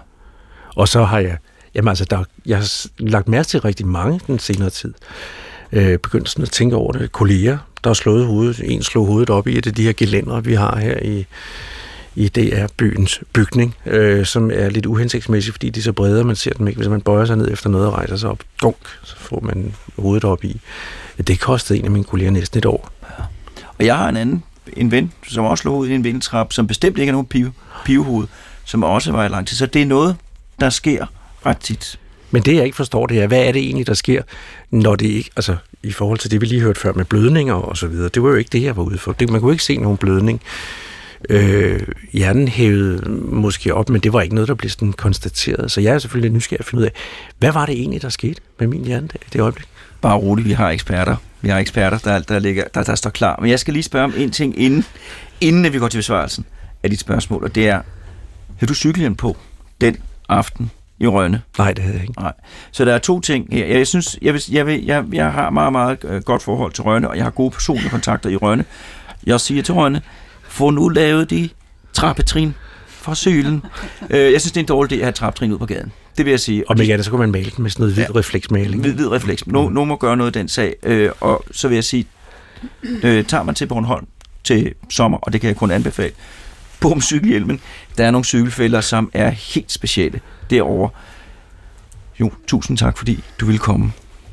F: Og så har jeg Jamen altså, der, jeg har lagt mærke til rigtig mange den senere tid. Øh, begyndt sådan at tænke over det. Kolleger, der har slået hovedet. En slog hovedet op i et af de her gelændere, vi har her i, i D R-byens bygning, øh, som er lidt uhensigtsmæssigt, fordi de er så brede, man ser dem ikke. Hvis man bøjer sig ned efter noget og rejser sig op, gunk, så får man hovedet op i. Det kostede en af mine kolleger næsten et år.
C: Ja. Og jeg har en anden, en ven, som også slog hovedet i en vindeltrap, som bestemt ikke er nogen pive, pivehoved, som også var i lang tid. Så det er noget, der sker ret tit.
F: Men det, jeg ikke forstår, det er, hvad er det egentlig, der sker, når det ikke, altså i forhold til det, vi lige hørte før med blødninger og så videre, det var jo ikke det, jeg var ude for. Det, man kunne ikke se nogen blødning. Øh, hjernen hævede måske op, men det var ikke noget, der blev sådan konstateret. Så jeg er selvfølgelig nysgerrig at finde ud af, hvad var det egentlig, der skete med min hjerne i det øjeblik?
C: Bare roligt, vi har eksperter. Vi har eksperter, der, der, ligger, der, der står klar. Men jeg skal lige spørge om en ting, inden, inden vi går til besvarelsen af dit spørgsmål, og det er, havde du cykelhjelm på den aften i Rønne?
F: Nej, det havde jeg ikke.
C: Nej. Så der er to ting her. Jeg synes, jeg, vil, jeg, vil, jeg, jeg har meget, meget godt forhold til Rønne, og jeg har gode personlige kontakter i Rønne. Jeg siger til Rønne, få nu lavet de trappetrin fra cylen. Jeg synes, det er en dårlig idé at have trappetrin ud på gaden. Det vil jeg sige.
F: Og med ja, så kunne man male den med sådan noget hvid ja, refleksmaling.
C: Hvid, hvid refleks. Nogen no, må gøre noget af den sag. Øh, og så vil jeg sige, øh, tager man til Bornholm til sommer, og det kan jeg kun anbefale, på om cykelhjelmen. Der er nogle cykelfælder, som er helt specielle derovre. Jo, tusind tak, fordi du ville komme.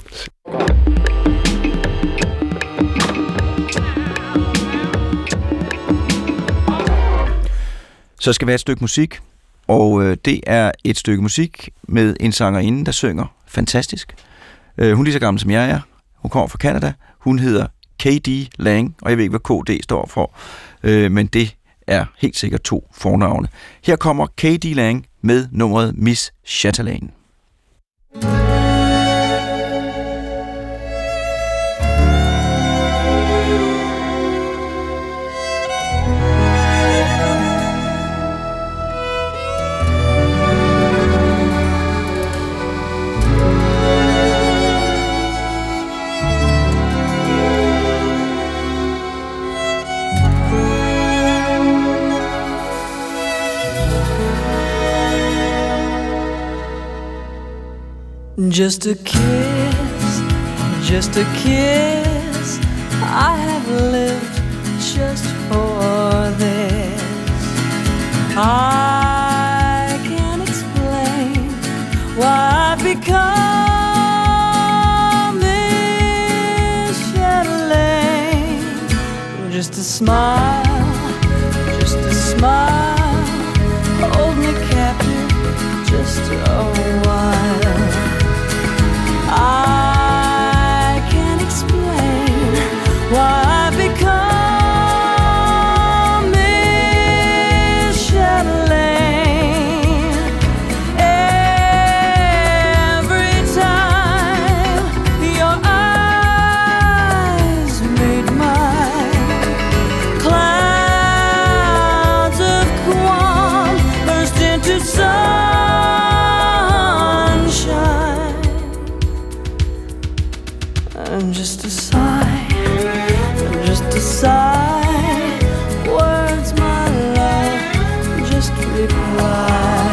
C: Så skal vi have et stykke musik, og øh, det er et stykke musik med en sangerinde, der synger fantastisk. Øh, hun er lige så gammel, som jeg er. Hun kommer fra Canada. Hun hedder K D Lang, og jeg ved ikke, hvad K D står for, øh, men det er helt sikkert to fornavne. Her kommer K D Lang med nummeret Miss Chatelaine.
G: Just a kiss, just a kiss, I have lived just for this. I can't explain why I've become Miss Chatelaine. Just a smile, just a smile, hold me captive just a while. I can't explain and just a sigh, and just a sigh. Words, my love, just reply.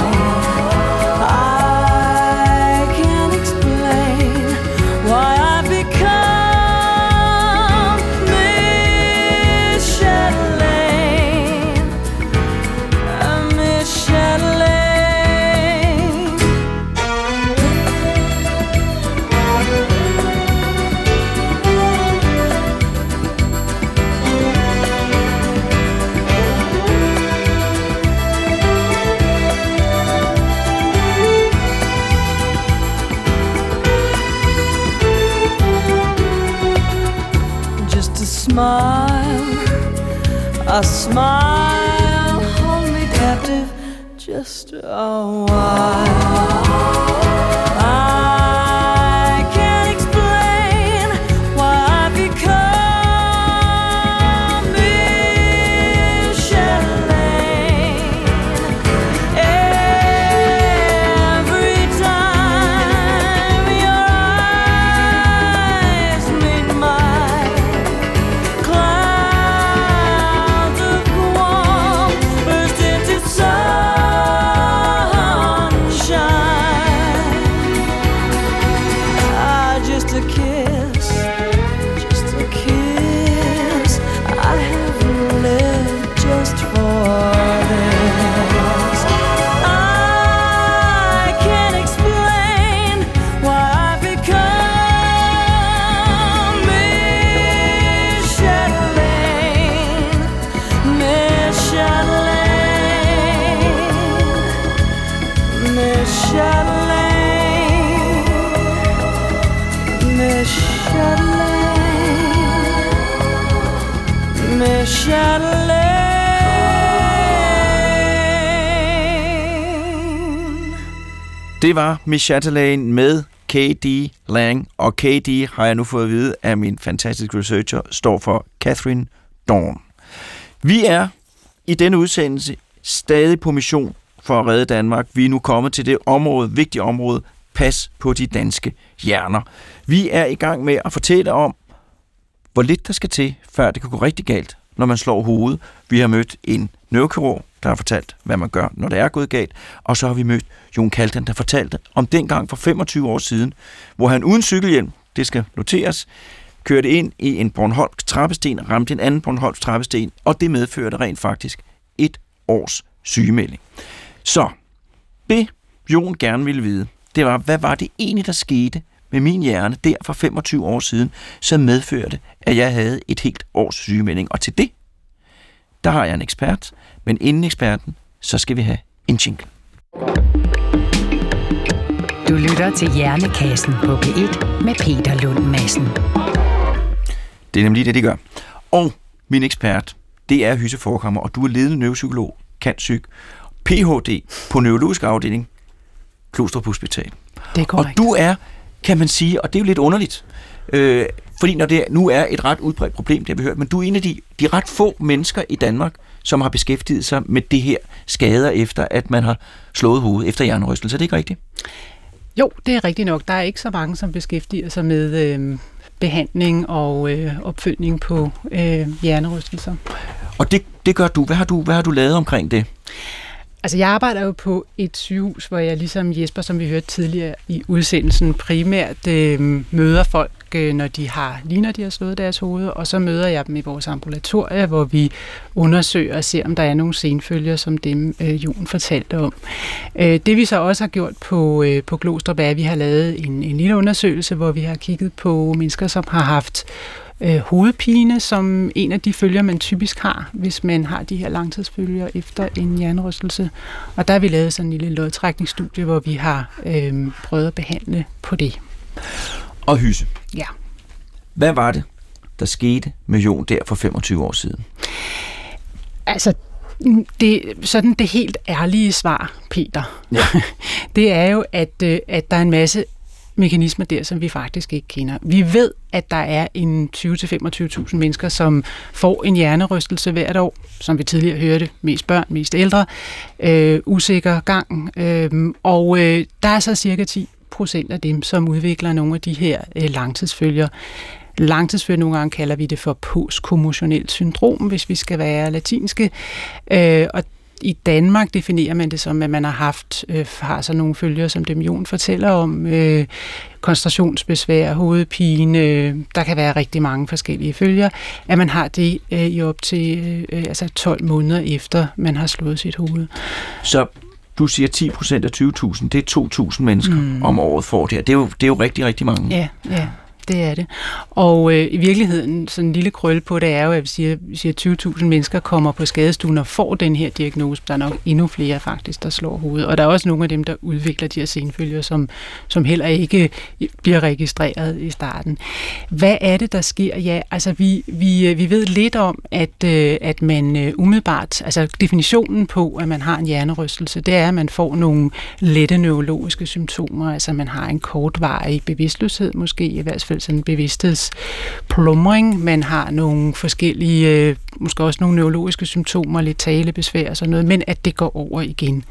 G: I can't explain why I've become Miss Chatelaine, uh, Miss Chatelaine. Smile, a smile, hold me captive just a while. I can't explain why I've become Miss Chatelaine. Every time your eyes meet mine, clouds of warm burst into sunshine. Ah, just a kiss, just a kiss. I have lived just for this. I can't explain why I've become Miss Chatelaine, Miss Chatelaine, Miss Chatelaine, Miss Chatelaine, Miss Chatelaine.
C: Det var Miss Chatelaine med K D Lang, og K D har jeg nu fået at vide af min fantastiske researcher, står for Catherine Dawn. Vi er i denne udsendelse stadig på mission for at redde Danmark. Vi er nu kommet til det område, vigtige område, pas på de danske hjerner. Vi er i gang med at fortælle om, hvor lidt der skal til, før det kan gå rigtig galt, når man slår hovedet. Vi har mødt en neurokirurg, der har fortalt, hvad man gør, når det er gået galt. Og så har vi mødt Jon Kaldan, der fortalte om dengang for femogtyve år siden, hvor han uden cykelhjelm, det skal noteres, kørte ind i en Bornholmsk trappesten, ramte en anden Bornholmsk trappesten, og det medførte rent faktisk et års sygemelding. Så det Jon gerne ville vide, det var, hvad var det egentlig, der skete med min hjerne der for femogtyve år siden, som medførte, at jeg havde et helt års sygemelding. Og til det, der har jeg en ekspert, men inden eksperten, så skal vi have en jingle.
D: Du lytter til Hjernekassen på P et med Peter Lund Madsen.
C: Det er nemlig det, de gør. Og min ekspert, det er Hysse Forkammer, og du er ledende neuropsykolog, cand.psych, P H D på neurologisk afdeling, Glostrup Hospital.
H: Det er korrekt.
C: Og du er, kan man sige, og det er jo lidt underligt, øh, fordi når det nu er et ret udbredt problem, det har vi hørt, men du er en af de, de ret få mennesker i Danmark, som har beskæftiget sig med det her skader efter, at man har slået hovedet efter hjernerystelse. Er det ikke rigtigt?
H: Jo, det er rigtigt nok. Der er ikke så mange, som beskæftiger sig med øh, behandling og øh, opfølgning på øh, hjernerystelser.
C: Og det, det gør du. Hvad har du. Hvad har du lavet omkring det?
H: Altså, jeg arbejder jo på et sygehus, hvor jeg ligesom Jesper, som vi hørte tidligere i udsendelsen, primært øh, møder folk, øh, når de har, lige når de har slået deres hoved, og så møder jeg dem i vores ambulatorie, hvor vi undersøger og ser, om der er nogle senfølger, som dem øh, Jon fortalte om. Øh, det vi så også har gjort på, øh, på Glostrup, er, at vi har lavet en, en lille undersøgelse, hvor vi har kigget på mennesker, som har haft øh, hovedpine, som en af de følger, man typisk har, hvis man har de her langtidsfølger efter en hjernerystelse. Og der har vi lavet sådan en lille lodtrækningsstudie, hvor vi har øh, prøvet at behandle på det.
C: Og Hysse.
H: Ja.
C: Hvad var det, der skete med Jon der for femogtyve år siden?
H: Altså, det, sådan det helt ærlige svar, Peter,
C: ja.
H: det er jo, at, at der er en masse mekanismer der, som vi faktisk ikke kender. Vi ved, at der er en tyve til femogtyve tusind mennesker, som får en hjernerystelse hvert år, som vi tidligere hørte, mest børn, mest ældre, øh, usikker gang, øh, og øh, der er så cirka ti procent af dem, som udvikler nogle af de her øh, langtidsfølger. Langtidsfølger, nogle gange kalder vi det for postkommotionelt syndrom, hvis vi skal være latinske. Øh, og i Danmark definerer man det som, at man har haft øh, har så nogle følger, som dem Jon fortæller om, øh, koncentrationsbesvær, hovedpine, øh, der kan være rigtig mange forskellige følger, at man har det øh, i op til øh, altså tolv måneder efter, man har slået sit hoved.
C: Så du siger ti procent af tyve tusind, det er to tusind mennesker mm. om året får det her. Det er jo, det er jo rigtig, rigtig mange.
H: Ja, ja. Det er det. Og øh, i virkeligheden, sådan en lille krølle på det er jo, at vi siger, vi siger tyve tusind mennesker kommer på skadestuen og får den her diagnose. Der er nok endnu flere faktisk, der slår hovedet. Og der er også nogle af dem, der udvikler de her senfølger, som, som heller ikke bliver registreret i starten. Hvad er det, der sker? Ja, altså vi, vi, vi ved lidt om, at, øh, at man øh, umiddelbart, altså definitionen på, at man har en hjernerystelse, det er, at man får nogle lette neurologiske symptomer. Altså man har en kortvarig bevidstløshed, måske i hvert fald sådan en bevidsthedsplumring. Man har nogle forskellige, måske også nogle neurologiske symptomer, lidt talebesvær og sådan noget, men at det går over igen.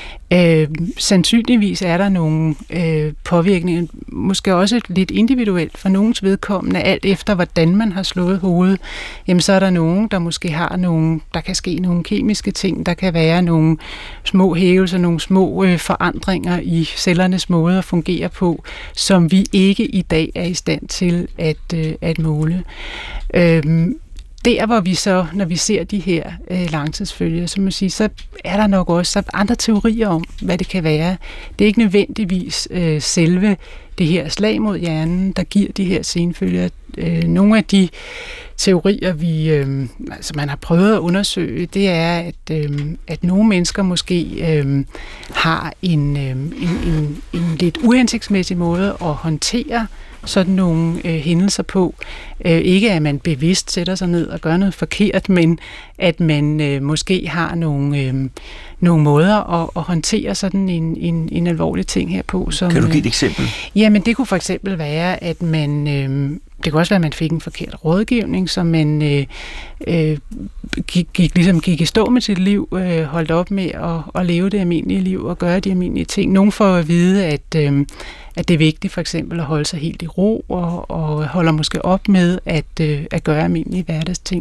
H: Øh, sandsynligvis er der nogle øh, påvirkninger, måske også lidt individuelt for nogens vedkommende, alt efter hvordan man har slået hovedet. Jamen så er der nogen, der måske har nogle, der kan ske nogle kemiske ting, der kan være nogle små hævelser, nogle små øh, forandringer i cellernes måde at fungere på, som vi ikke i dag er i stand til at, øh, at måle. Øh, Der, hvor vi så, når vi ser de her øh, langtidsfølger, så, må sige, så er der nok også så andre teorier om, hvad det kan være. Det er ikke nødvendigvis øh, selve det her slag mod hjernen, der giver de her senfølger. Øh, nogle af de teorier, vi, øh, altså man har prøvet at undersøge, det er, at, øh, at nogle mennesker måske øh, har en, øh, en, en, en lidt uhensigtsmæssig måde at håndtere sådan nogle øh, hændelser på. Øh, ikke at man bevidst sætter sig ned og gør noget forkert, men at man øh, måske har nogle, øh, nogle måder at, at håndtere sådan en, en, en alvorlig ting her på. Som,
C: kan du give et eksempel?
H: Øh, jamen det kunne for eksempel være, at man... Øh, det kan også være, at man fik en forkert rådgivning, så man øh, øh, gik, gik, ligesom gik i stå med sit liv, øh, holdt op med at, at leve det almindelige liv og gøre de almindelige ting. Nogle får at vide, at, øh, at det er vigtigt for eksempel at holde sig helt i ro og, og holder måske op med at, øh, at gøre almindelige hverdagsting.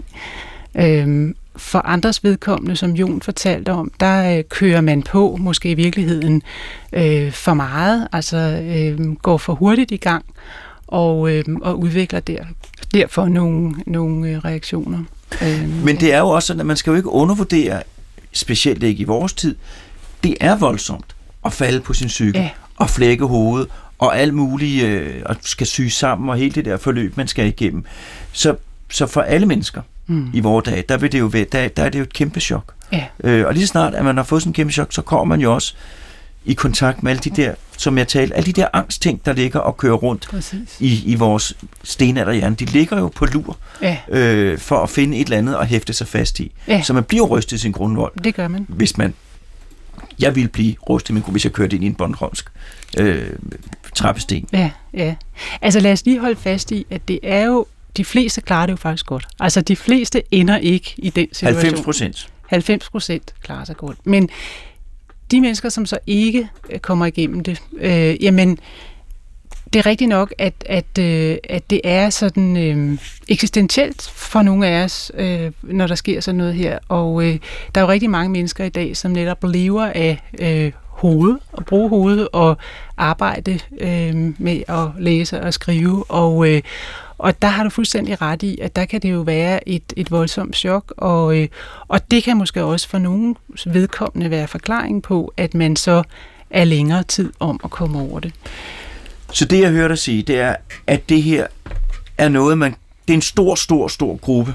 H: Øh, for andres vedkommende, som Jon fortalte om, der øh, kører man på, måske i virkeligheden øh, for meget, altså øh, går for hurtigt i gang, og, øh, og udvikler der, derfor nogle, nogle øh, reaktioner. Øh,
C: Men det er jo også sådan, at man skal jo ikke undervurdere, specielt ikke i vores tid, det er voldsomt at falde på sin cykel, ja. Og flække hovedet, og alt muligt, øh, og skal syge sammen, og hele det der forløb, man skal igennem. Så, så for alle mennesker mm. i vores dag, der, vil det jo være, der, der er det jo et kæmpe chok. Ja. Øh, og lige så snart, at man har fået sådan en kæmpe chok, så kommer man jo også i kontakt med alle de der, som jeg talte, alle de der angstting, der ligger og kører rundt i, i vores stenalderhjerne. De ligger jo på lur, ja. øh, for at finde et eller andet at hæfte sig fast i. Ja. Så man bliver rystet i sin grundvold.
H: Det gør man.
C: Hvis man, jeg ville blive rystet i min, hvis jeg kørte ind i en bornholmsk øh, trappesten.
H: Ja, ja. Altså lad os lige holde fast i, at det er jo, de fleste klarer det jo faktisk godt. Altså de fleste ender ikke i den situation.
C: halvfems procent.
H: halvfems procent klarer sig godt. Men de mennesker, som så ikke kommer igennem det, øh, jamen, det er rigtigt nok, at, at, øh, at det er sådan øh, eksistentielt for nogle af os, øh, når der sker sådan noget her. Og øh, der er jo rigtig mange mennesker i dag, som netop lever af øh, hovedet, og bruge hovedet, og arbejde øh, med at læse og skrive. Og, øh, og der har du fuldstændig ret i, at der kan det jo være et, et voldsomt chok, og, øh, og det kan måske også for nogen vedkommende være forklaring på, at man så er længere tid om at komme over det.
C: Så det, jeg hører dig sige, det er, at det her er noget, man... Det er en stor, stor, stor gruppe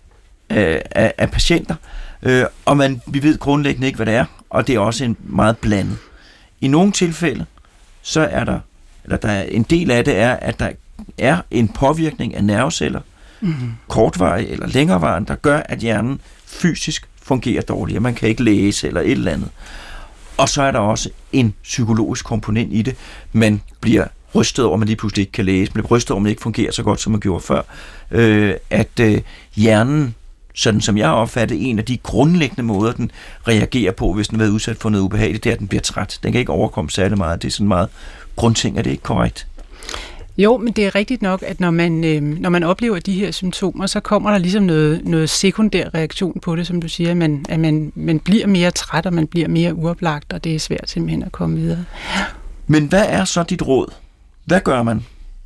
C: af, af, af patienter, øh, og man, vi ved grundlæggende ikke, hvad det er, og det er også en meget blandet. I nogle tilfælde, så er der, eller der er en del af det er, at der er en påvirkning af nerveceller, mm-hmm. kortvarig eller længerevarende, der gør, at hjernen fysisk fungerer dårligere. Man kan ikke læse eller et eller andet. Og så er der også en psykologisk komponent i det. Man bliver rystet over, at man lige pludselig ikke kan læse. Man bliver rystet over, at man ikke fungerer så godt, som man gjorde før. Øh, at øh, hjernen sådan som jeg har opfattet, en af de grundlæggende måder, den reagerer på, hvis den har været udsat for noget ubehageligt, det er, at den bliver træt. Den kan ikke overkomme særlig meget. Det er sådan meget grundting, er det ikke korrekt?
H: Jo, men det er rigtigt nok, at når man, øh, når man oplever de her symptomer, så kommer der ligesom noget, noget sekundær reaktion på det, som du siger, at, man, at man, man bliver mere træt, og man bliver mere uoplagt, og det er svært simpelthen at komme videre.
C: Men hvad er så dit råd? Hvad gør man?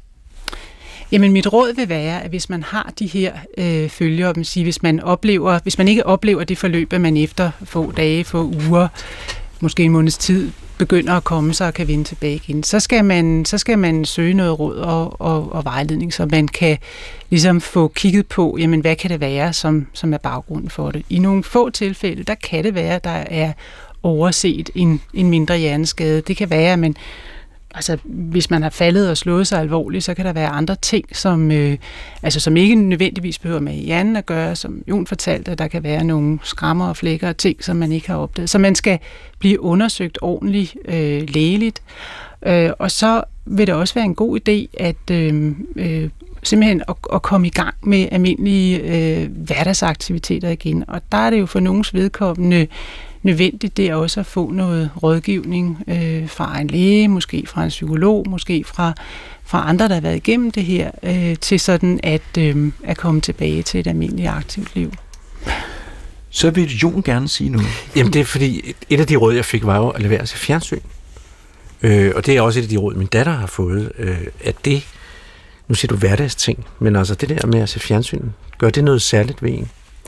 H: Jamen mit råd vil være, at hvis man har de her øh, følger, man siger, hvis man oplever, hvis man ikke oplever det forløb, at man efter få dage, få uger, måske en måneds tid, begynder at komme sig og kan vende tilbage igen, så skal man, så skal man søge noget råd og, og, og vejledning, så man kan ligesom få kigget på, jamen hvad kan det være, som, som er baggrunden for det. I nogle få tilfælde, der kan det være, at der er overset en, en mindre hjerneskade. Det kan være, at man Altså, hvis man har faldet og slået sig alvorligt, så kan der være andre ting, som, øh, altså, som ikke nødvendigvis behøver med hjernen at gøre. Som Jon fortalte, at der kan være nogle skrammer og flækker og ting, som man ikke har opdaget. Så man skal blive undersøgt ordentligt, øh, lægeligt. Øh, og så vil det også være en god idé at øh, øh, simpelthen at, at komme i gang med almindelige øh, hverdagsaktiviteter igen. Og der er det jo for nogens vedkommende nødvendigt det er også at få noget rådgivning øh, fra en læge, måske fra en psykolog, måske fra, fra andre, der har været igennem det her, øh, til sådan at, øh, at komme tilbage til et almindeligt aktivt liv.
C: Så vil Jon gerne sige noget.
F: Jamen det er fordi, et af de råd, jeg fik, var jo at lade være til fjernsyn. Øh, og det er også et af de råd, min datter har fået, øh, at det, nu siger du hverdagsting, men altså det der med at se fjernsyn, gør det noget særligt ved en?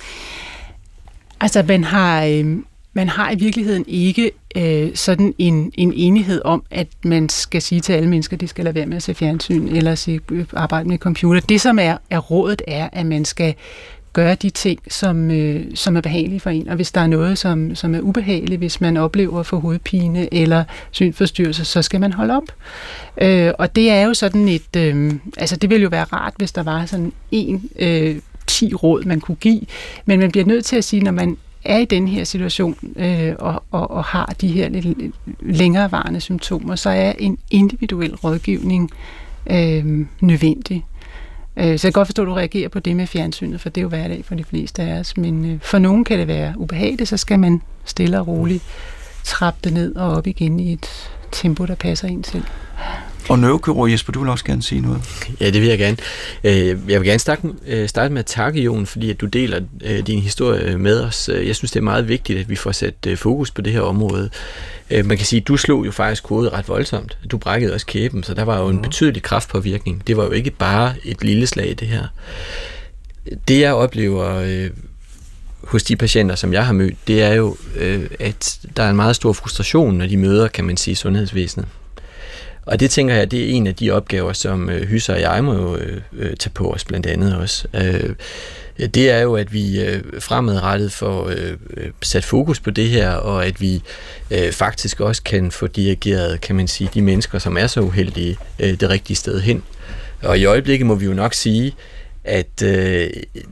H: Altså man har... Øh, Man har i virkeligheden ikke øh, sådan en, en enighed om, at man skal sige til alle mennesker, at de skal lade være med at se fjernsyn eller se, øh, arbejde med computer. Det, som er, er rådet, er, at man skal gøre de ting, som, øh, som er behagelige for en. Og hvis der er noget, som, som er ubehageligt, hvis man oplever at få hovedpine eller synforstyrrelse, så skal man holde op. Øh, og det er jo sådan et... Øh, altså det ville jo være rart, hvis der var sådan en øh, ti råd, man kunne give. Men man bliver nødt til at sige, når man er i den her situation øh, og, og, og har de her lidt længerevarende symptomer, så er en individuel rådgivning øh, nødvendig. Øh, så jeg kan godt forstå, at du reagerer på det med fjernsynet, for det er jo hverdag for de fleste af os, men øh, for nogen kan det være ubehageligt, så skal man stille og roligt trappe det ned og op igen i et tempo, der passer en selv.
C: Og neurokirurg Jesper, du vil også gerne sige noget.
A: Ja, det vil jeg gerne. Jeg vil gerne starte, starte med at takke, Jon, fordi at du deler din historie med os. Jeg synes, det er meget vigtigt, at vi får sat fokus på det her område. Man kan sige, at du slog jo faktisk hovedet ret voldsomt. Du brækkede også kæben, så der var jo en betydelig kraftpåvirkning. Det var jo ikke bare et lille slag, det her. Det, jeg oplever hos de patienter, som jeg har mødt, det er jo, at der er en meget stor frustration, når de møder, kan man sige, sundhedsvæsenet. Og det tænker jeg, det er en af de opgaver, som øh, Hyser og jeg må øh, tage på os blandt andet også. Øh, det er jo, at vi øh, fremadrettet får øh, sat fokus på det her, og at vi øh, faktisk også kan få dirigeret, kan man sige, de mennesker, som er så uheldige, øh, det rigtige sted hen. Og i øjeblikket må vi jo nok sige, at øh,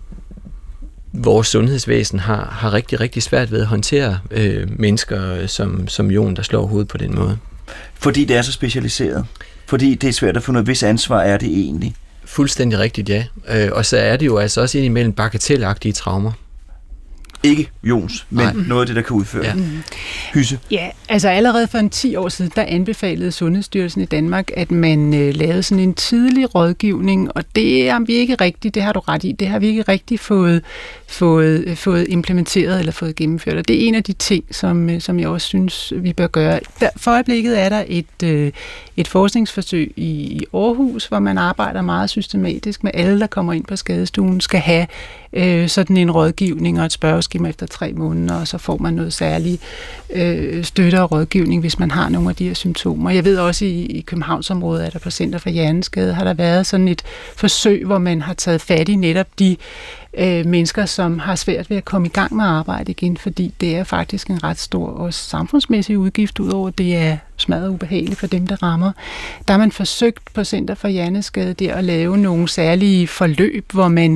A: vores sundhedsvæsen har, har rigtig, rigtig svært ved at håndtere øh, mennesker som, som Jon, der slår hovedet på den måde.
C: Fordi det er så specialiseret. Fordi det er svært at finde ud af, hvis ansvar er det egentlig.
A: Fuldstændig rigtigt, ja. Øh, og så er det jo altså også indimellem bagatelagtige traumer.
C: Ikke Jons, men Nej. noget af det, der kan udføre. Ja. Hyse.
H: Ja, altså allerede for en ti år siden, der anbefalede Sundhedsstyrelsen i Danmark, at man øh, lavede sådan en tidlig rådgivning, og det har vi ikke rigtigt, det har du ret i, det har vi ikke rigtig fået, fået, fået implementeret eller fået gennemført, og det er en af de ting, som, som jeg også synes, vi bør gøre. Der, for øjeblikket er der et, øh, et forskningsforsøg i, i Aarhus, hvor man arbejder meget systematisk med alle, der kommer ind på skadestuen, skal have øh, sådan en rådgivning og et spørgeskema efter tre måneder, og så får man noget særligt øh, støtte og rådgivning, hvis man har nogle af de her symptomer. Jeg ved også, i, i Københavnsområdet, at der på Center for Hjerneskade har der været sådan et forsøg, hvor man har taget fat i netop de øh, mennesker, som har svært ved at komme i gang med at arbejde igen, fordi det er faktisk en ret stor og samfundsmæssig udgift, udover det er smadret ubehageligt for dem, der rammer. Der har man forsøgt på Center for Hjerneskade der at lave nogle særlige forløb, hvor man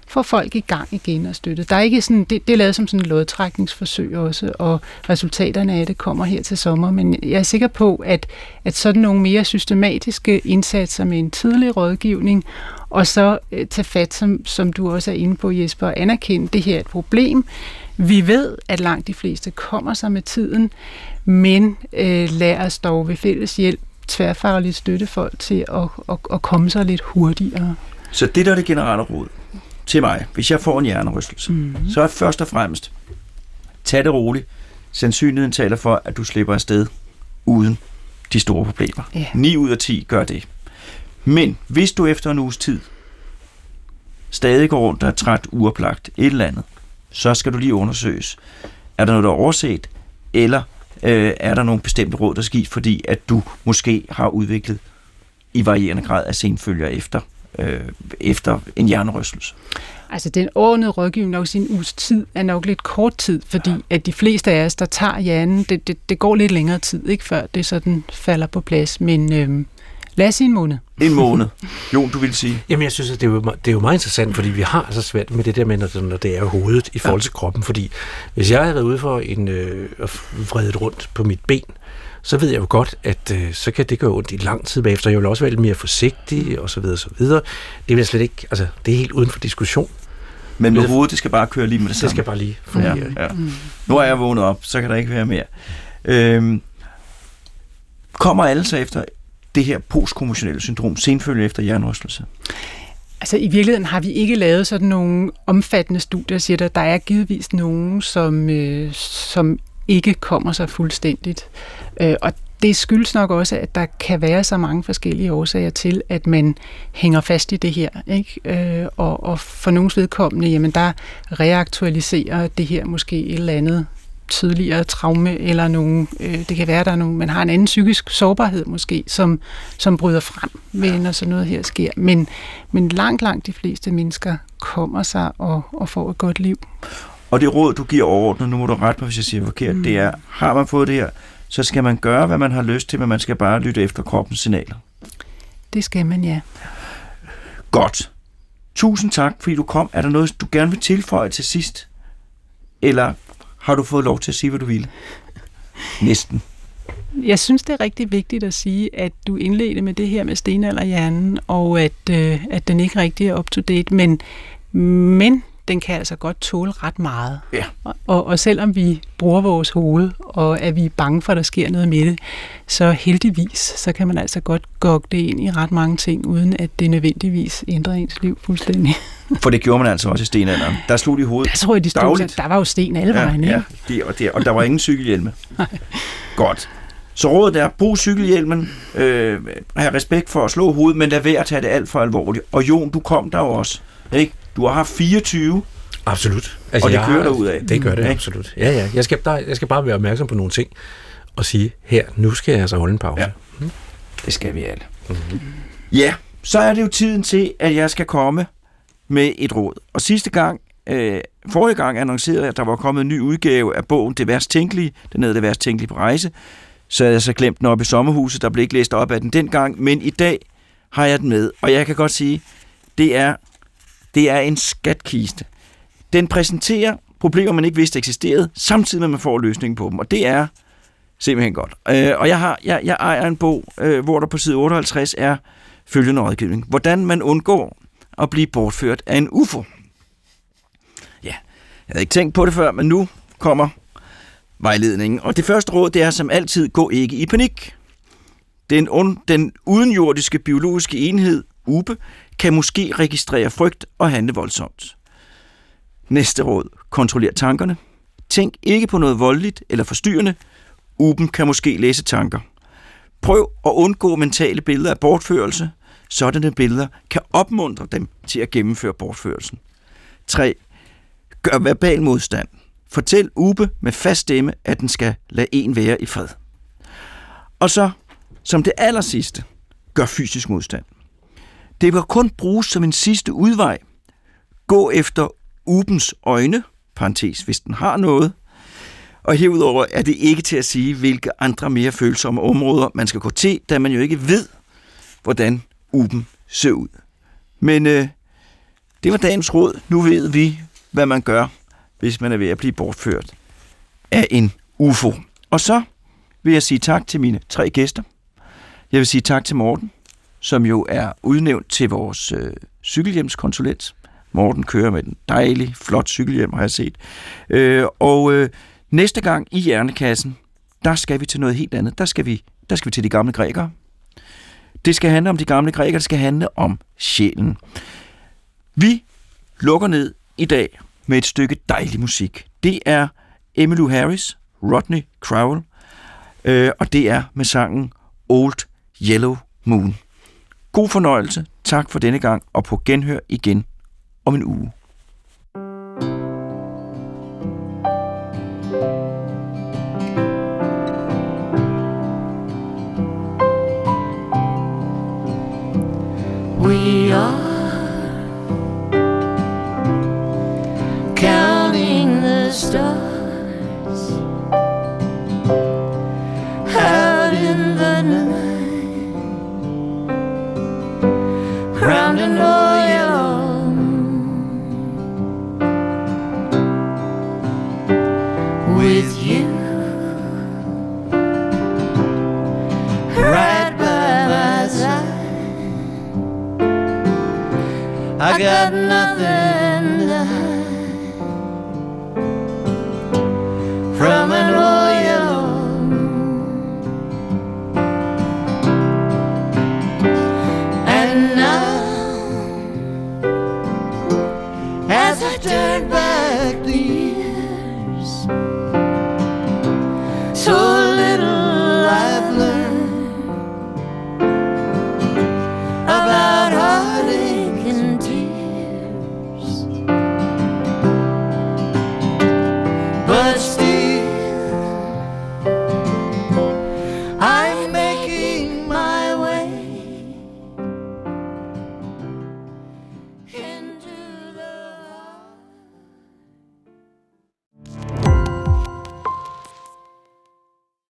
H: få folk i gang igen og støtte. Der er ikke sådan, det, det er lavet som sådan et lodtrækningsforsøg også, og resultaterne af det kommer her til sommer, men jeg er sikker på, at, at sådan nogle mere systematiske indsatser med en tidlig rådgivning, og så øh, tage fat, som, som du også er inde på, Jesper, og anerkende, det her er et problem. Vi ved, at langt de fleste kommer sig med tiden, men øh, lad os dog ved fælles hjælp tværfagligt støtte folk til at, at, at komme sig lidt hurtigere.
C: Så det der er det generelle råd til mig, hvis jeg får en hjernerystelse, mm-hmm. så er først og fremmest, tag det roligt. Sandsynligheden taler for, at du slipper afsted uden de store problemer.
H: Ja.
C: ni ud af ti gør det. Men hvis du efter en uges tid stadig går rundt og er træt, uoplagt, et eller andet, så skal du lige undersøges. Er der noget, der er overset, eller øh, er der nogle bestemte råd, der sker, fordi at du måske har udviklet i varierende grad af senfølger efter, øh, efter en hjernerystelse?
H: Altså den ordnede rådgivning nok sin uges tid er nok lidt kort tid, fordi at de fleste af os, der tager hjernen, det, det, det går lidt længere tid, ikke, før det sådan falder på plads, men øh, lad os sige en måned. En
C: måned. Jon, du vil sige?
F: Jamen, jeg synes, at det er, jo, det er jo meget interessant, fordi vi har så svært med det der med, når det er hovedet i forhold til kroppen. Fordi hvis jeg havde været ude for en øh, vredet rundt på mit ben, så ved jeg jo godt, at øh, så kan det gøre ondt i lang tid bagefter. Jeg vil også være lidt mere forsigtig, og så videre, så videre. Det vil jeg slet ikke, altså, det er helt uden for diskussion.
C: Men med hovedet, det skal bare køre lige med det samme.
F: Det skal bare lige fungere.
C: Ja, ja. Nu er jeg vågnet op, så kan der ikke være mere. Øhm, kommer alle så efter det her postkommotionelle syndrom, senfølge efter hjernerystelse?
H: Altså i virkeligheden har vi ikke lavet sådan nogle omfattende studier, siger der. Der er givetvis nogen, som, øh, som ikke kommer sig fuldstændigt. Øh, og det skyldes nok også, at der kan være så mange forskellige årsager til, at man hænger fast i det her, ikke? Øh, og, og for nogens vedkommende, jamen der reaktualiserer det her måske et eller andet tidligere traume, eller nogen, øh, det kan være, der er nogen, man har en anden psykisk sårbarhed måske, som, som bryder frem, ved, når sådan noget her sker. Men, men langt, langt de fleste mennesker kommer sig og, og får et godt liv. Og
C: det råd, du giver overordnet, nu må du rette mig, hvis jeg siger forkert, mm. det er, har man fået det her, så skal man gøre, hvad man har lyst til, men man skal bare lytte efter kroppens signaler.
H: Det skal man, ja.
C: Godt. Tusind tak, fordi du kom. Er der noget, du gerne vil tilføje til sidst? Eller har du fået lov til at sige, hvad du ville? Næsten.
H: Jeg synes, det er rigtig vigtigt at sige, at du indledte med det her med stenalderhjernen, og at, øh, at den ikke rigtig er up-to-date, men, men den kan altså godt tåle ret meget.
C: Ja.
H: Og, og selvom vi bruger vores hoved, og er vi bange for, at der sker noget med det, så heldigvis, så kan man altså godt gokke det ind i ret mange ting, uden at det nødvendigvis ændrer ens liv fuldstændig.
C: For det gjorde man altså også i stenalderen. Der slog de hovedet.
H: Der tror jeg, de stod, der var jo sten alle vejen,
C: ja, ja, det, og, det, og der var ingen cykelhjelme. Godt. Så rådet er, brug cykelhjelmen, øh, have respekt for at slå hovedet, men lad være at tage det alt for alvorligt. Og Jon, du kom der jo også, ikke? Du har haft fireogtyve.
F: Absolut. Altså,
C: og det kører
F: der
C: ud af.
F: Det gør det, ja. Absolut. Ja, ja. Jeg skal, der, jeg skal bare være opmærksom på nogle ting, og sige, her, nu skal jeg altså holde en pause.
C: Ja. Mm. Det skal vi alle. Mm-hmm. Ja, så er det jo tiden til, at jeg skal komme med et råd. Og sidste gang, øh, forrige gang annoncerede jeg, at der var kommet en ny udgave af bogen Det værst tænkelige. Den hedder Det værst tænkelige på rejse. Så havde jeg så glemt den op i sommerhuset. Der blev ikke læst op af den dengang. Men i dag har jeg den med. Og jeg kan godt sige, det er, det er en skatkiste. Den præsenterer problemer, man ikke vidste eksisterede, samtidig med, at man får løsningen på dem. Og det er simpelthen godt. Øh, og jeg, har, jeg, jeg ejer en bog, øh, hvor der på side otteoghalvtreds er følgende rådgivning. Hvordan man undgår at blive bortført af en U F O. Ja, jeg havde ikke tænkt på det før, men nu kommer vejledningen. Og det første råd, det er som altid, gå ikke i panik. Den, un- den udenjordiske biologiske enhed, U B E, kan måske registrere frygt og handle voldsomt. Næste råd, kontroller tankerne. Tænk ikke på noget voldeligt eller forstyrrende. U B E kan måske læse tanker. Prøv at undgå mentale billeder af bortførelse. Sådanne billeder kan opmuntre dem til at gennemføre bortførelsen. tre. Gør verbal modstand. Fortæl U B E med fast stemme, at den skal lade en være i fred. Og så, som det allersidste, gør fysisk modstand. Det vil kun bruges som en sidste udvej. Gå efter U B E's øjne, parentes, hvis den har noget. Og herudover er det ikke til at sige, hvilke andre mere følsomme områder man skal gå til, da man jo ikke ved, hvordan U B E ser ud. Men øh, Det var dagens råd. Nu ved vi, hvad man gør, hvis man er ved at blive bortført af en U F O. Og så vil jeg sige tak til mine tre gæster. Jeg vil sige tak til Morten, som jo er udnævnt til vores øh, cykelhjemskonsulent. Morten kører med en dejlig, flot cykelhjem, har jeg set. Øh, og øh, næste gang i Hjernekassen, der skal vi til noget helt andet. Der skal vi, der skal vi til de gamle grækere. Det skal handle om de gamle grækere, det skal handle om sjælen. Vi lukker ned i dag med et stykke dejlig musik. Det er Emmylou Harris, Rodney Crowell, øh, og det er med sangen Old Yellow Moon. God fornøjelse, tak for denne gang, og på genhør igen om en uge.
G: We are counting the stars out in the night round an oil with you right by my side. I got nothing to hide from an old yellow moon. And now, as I turn back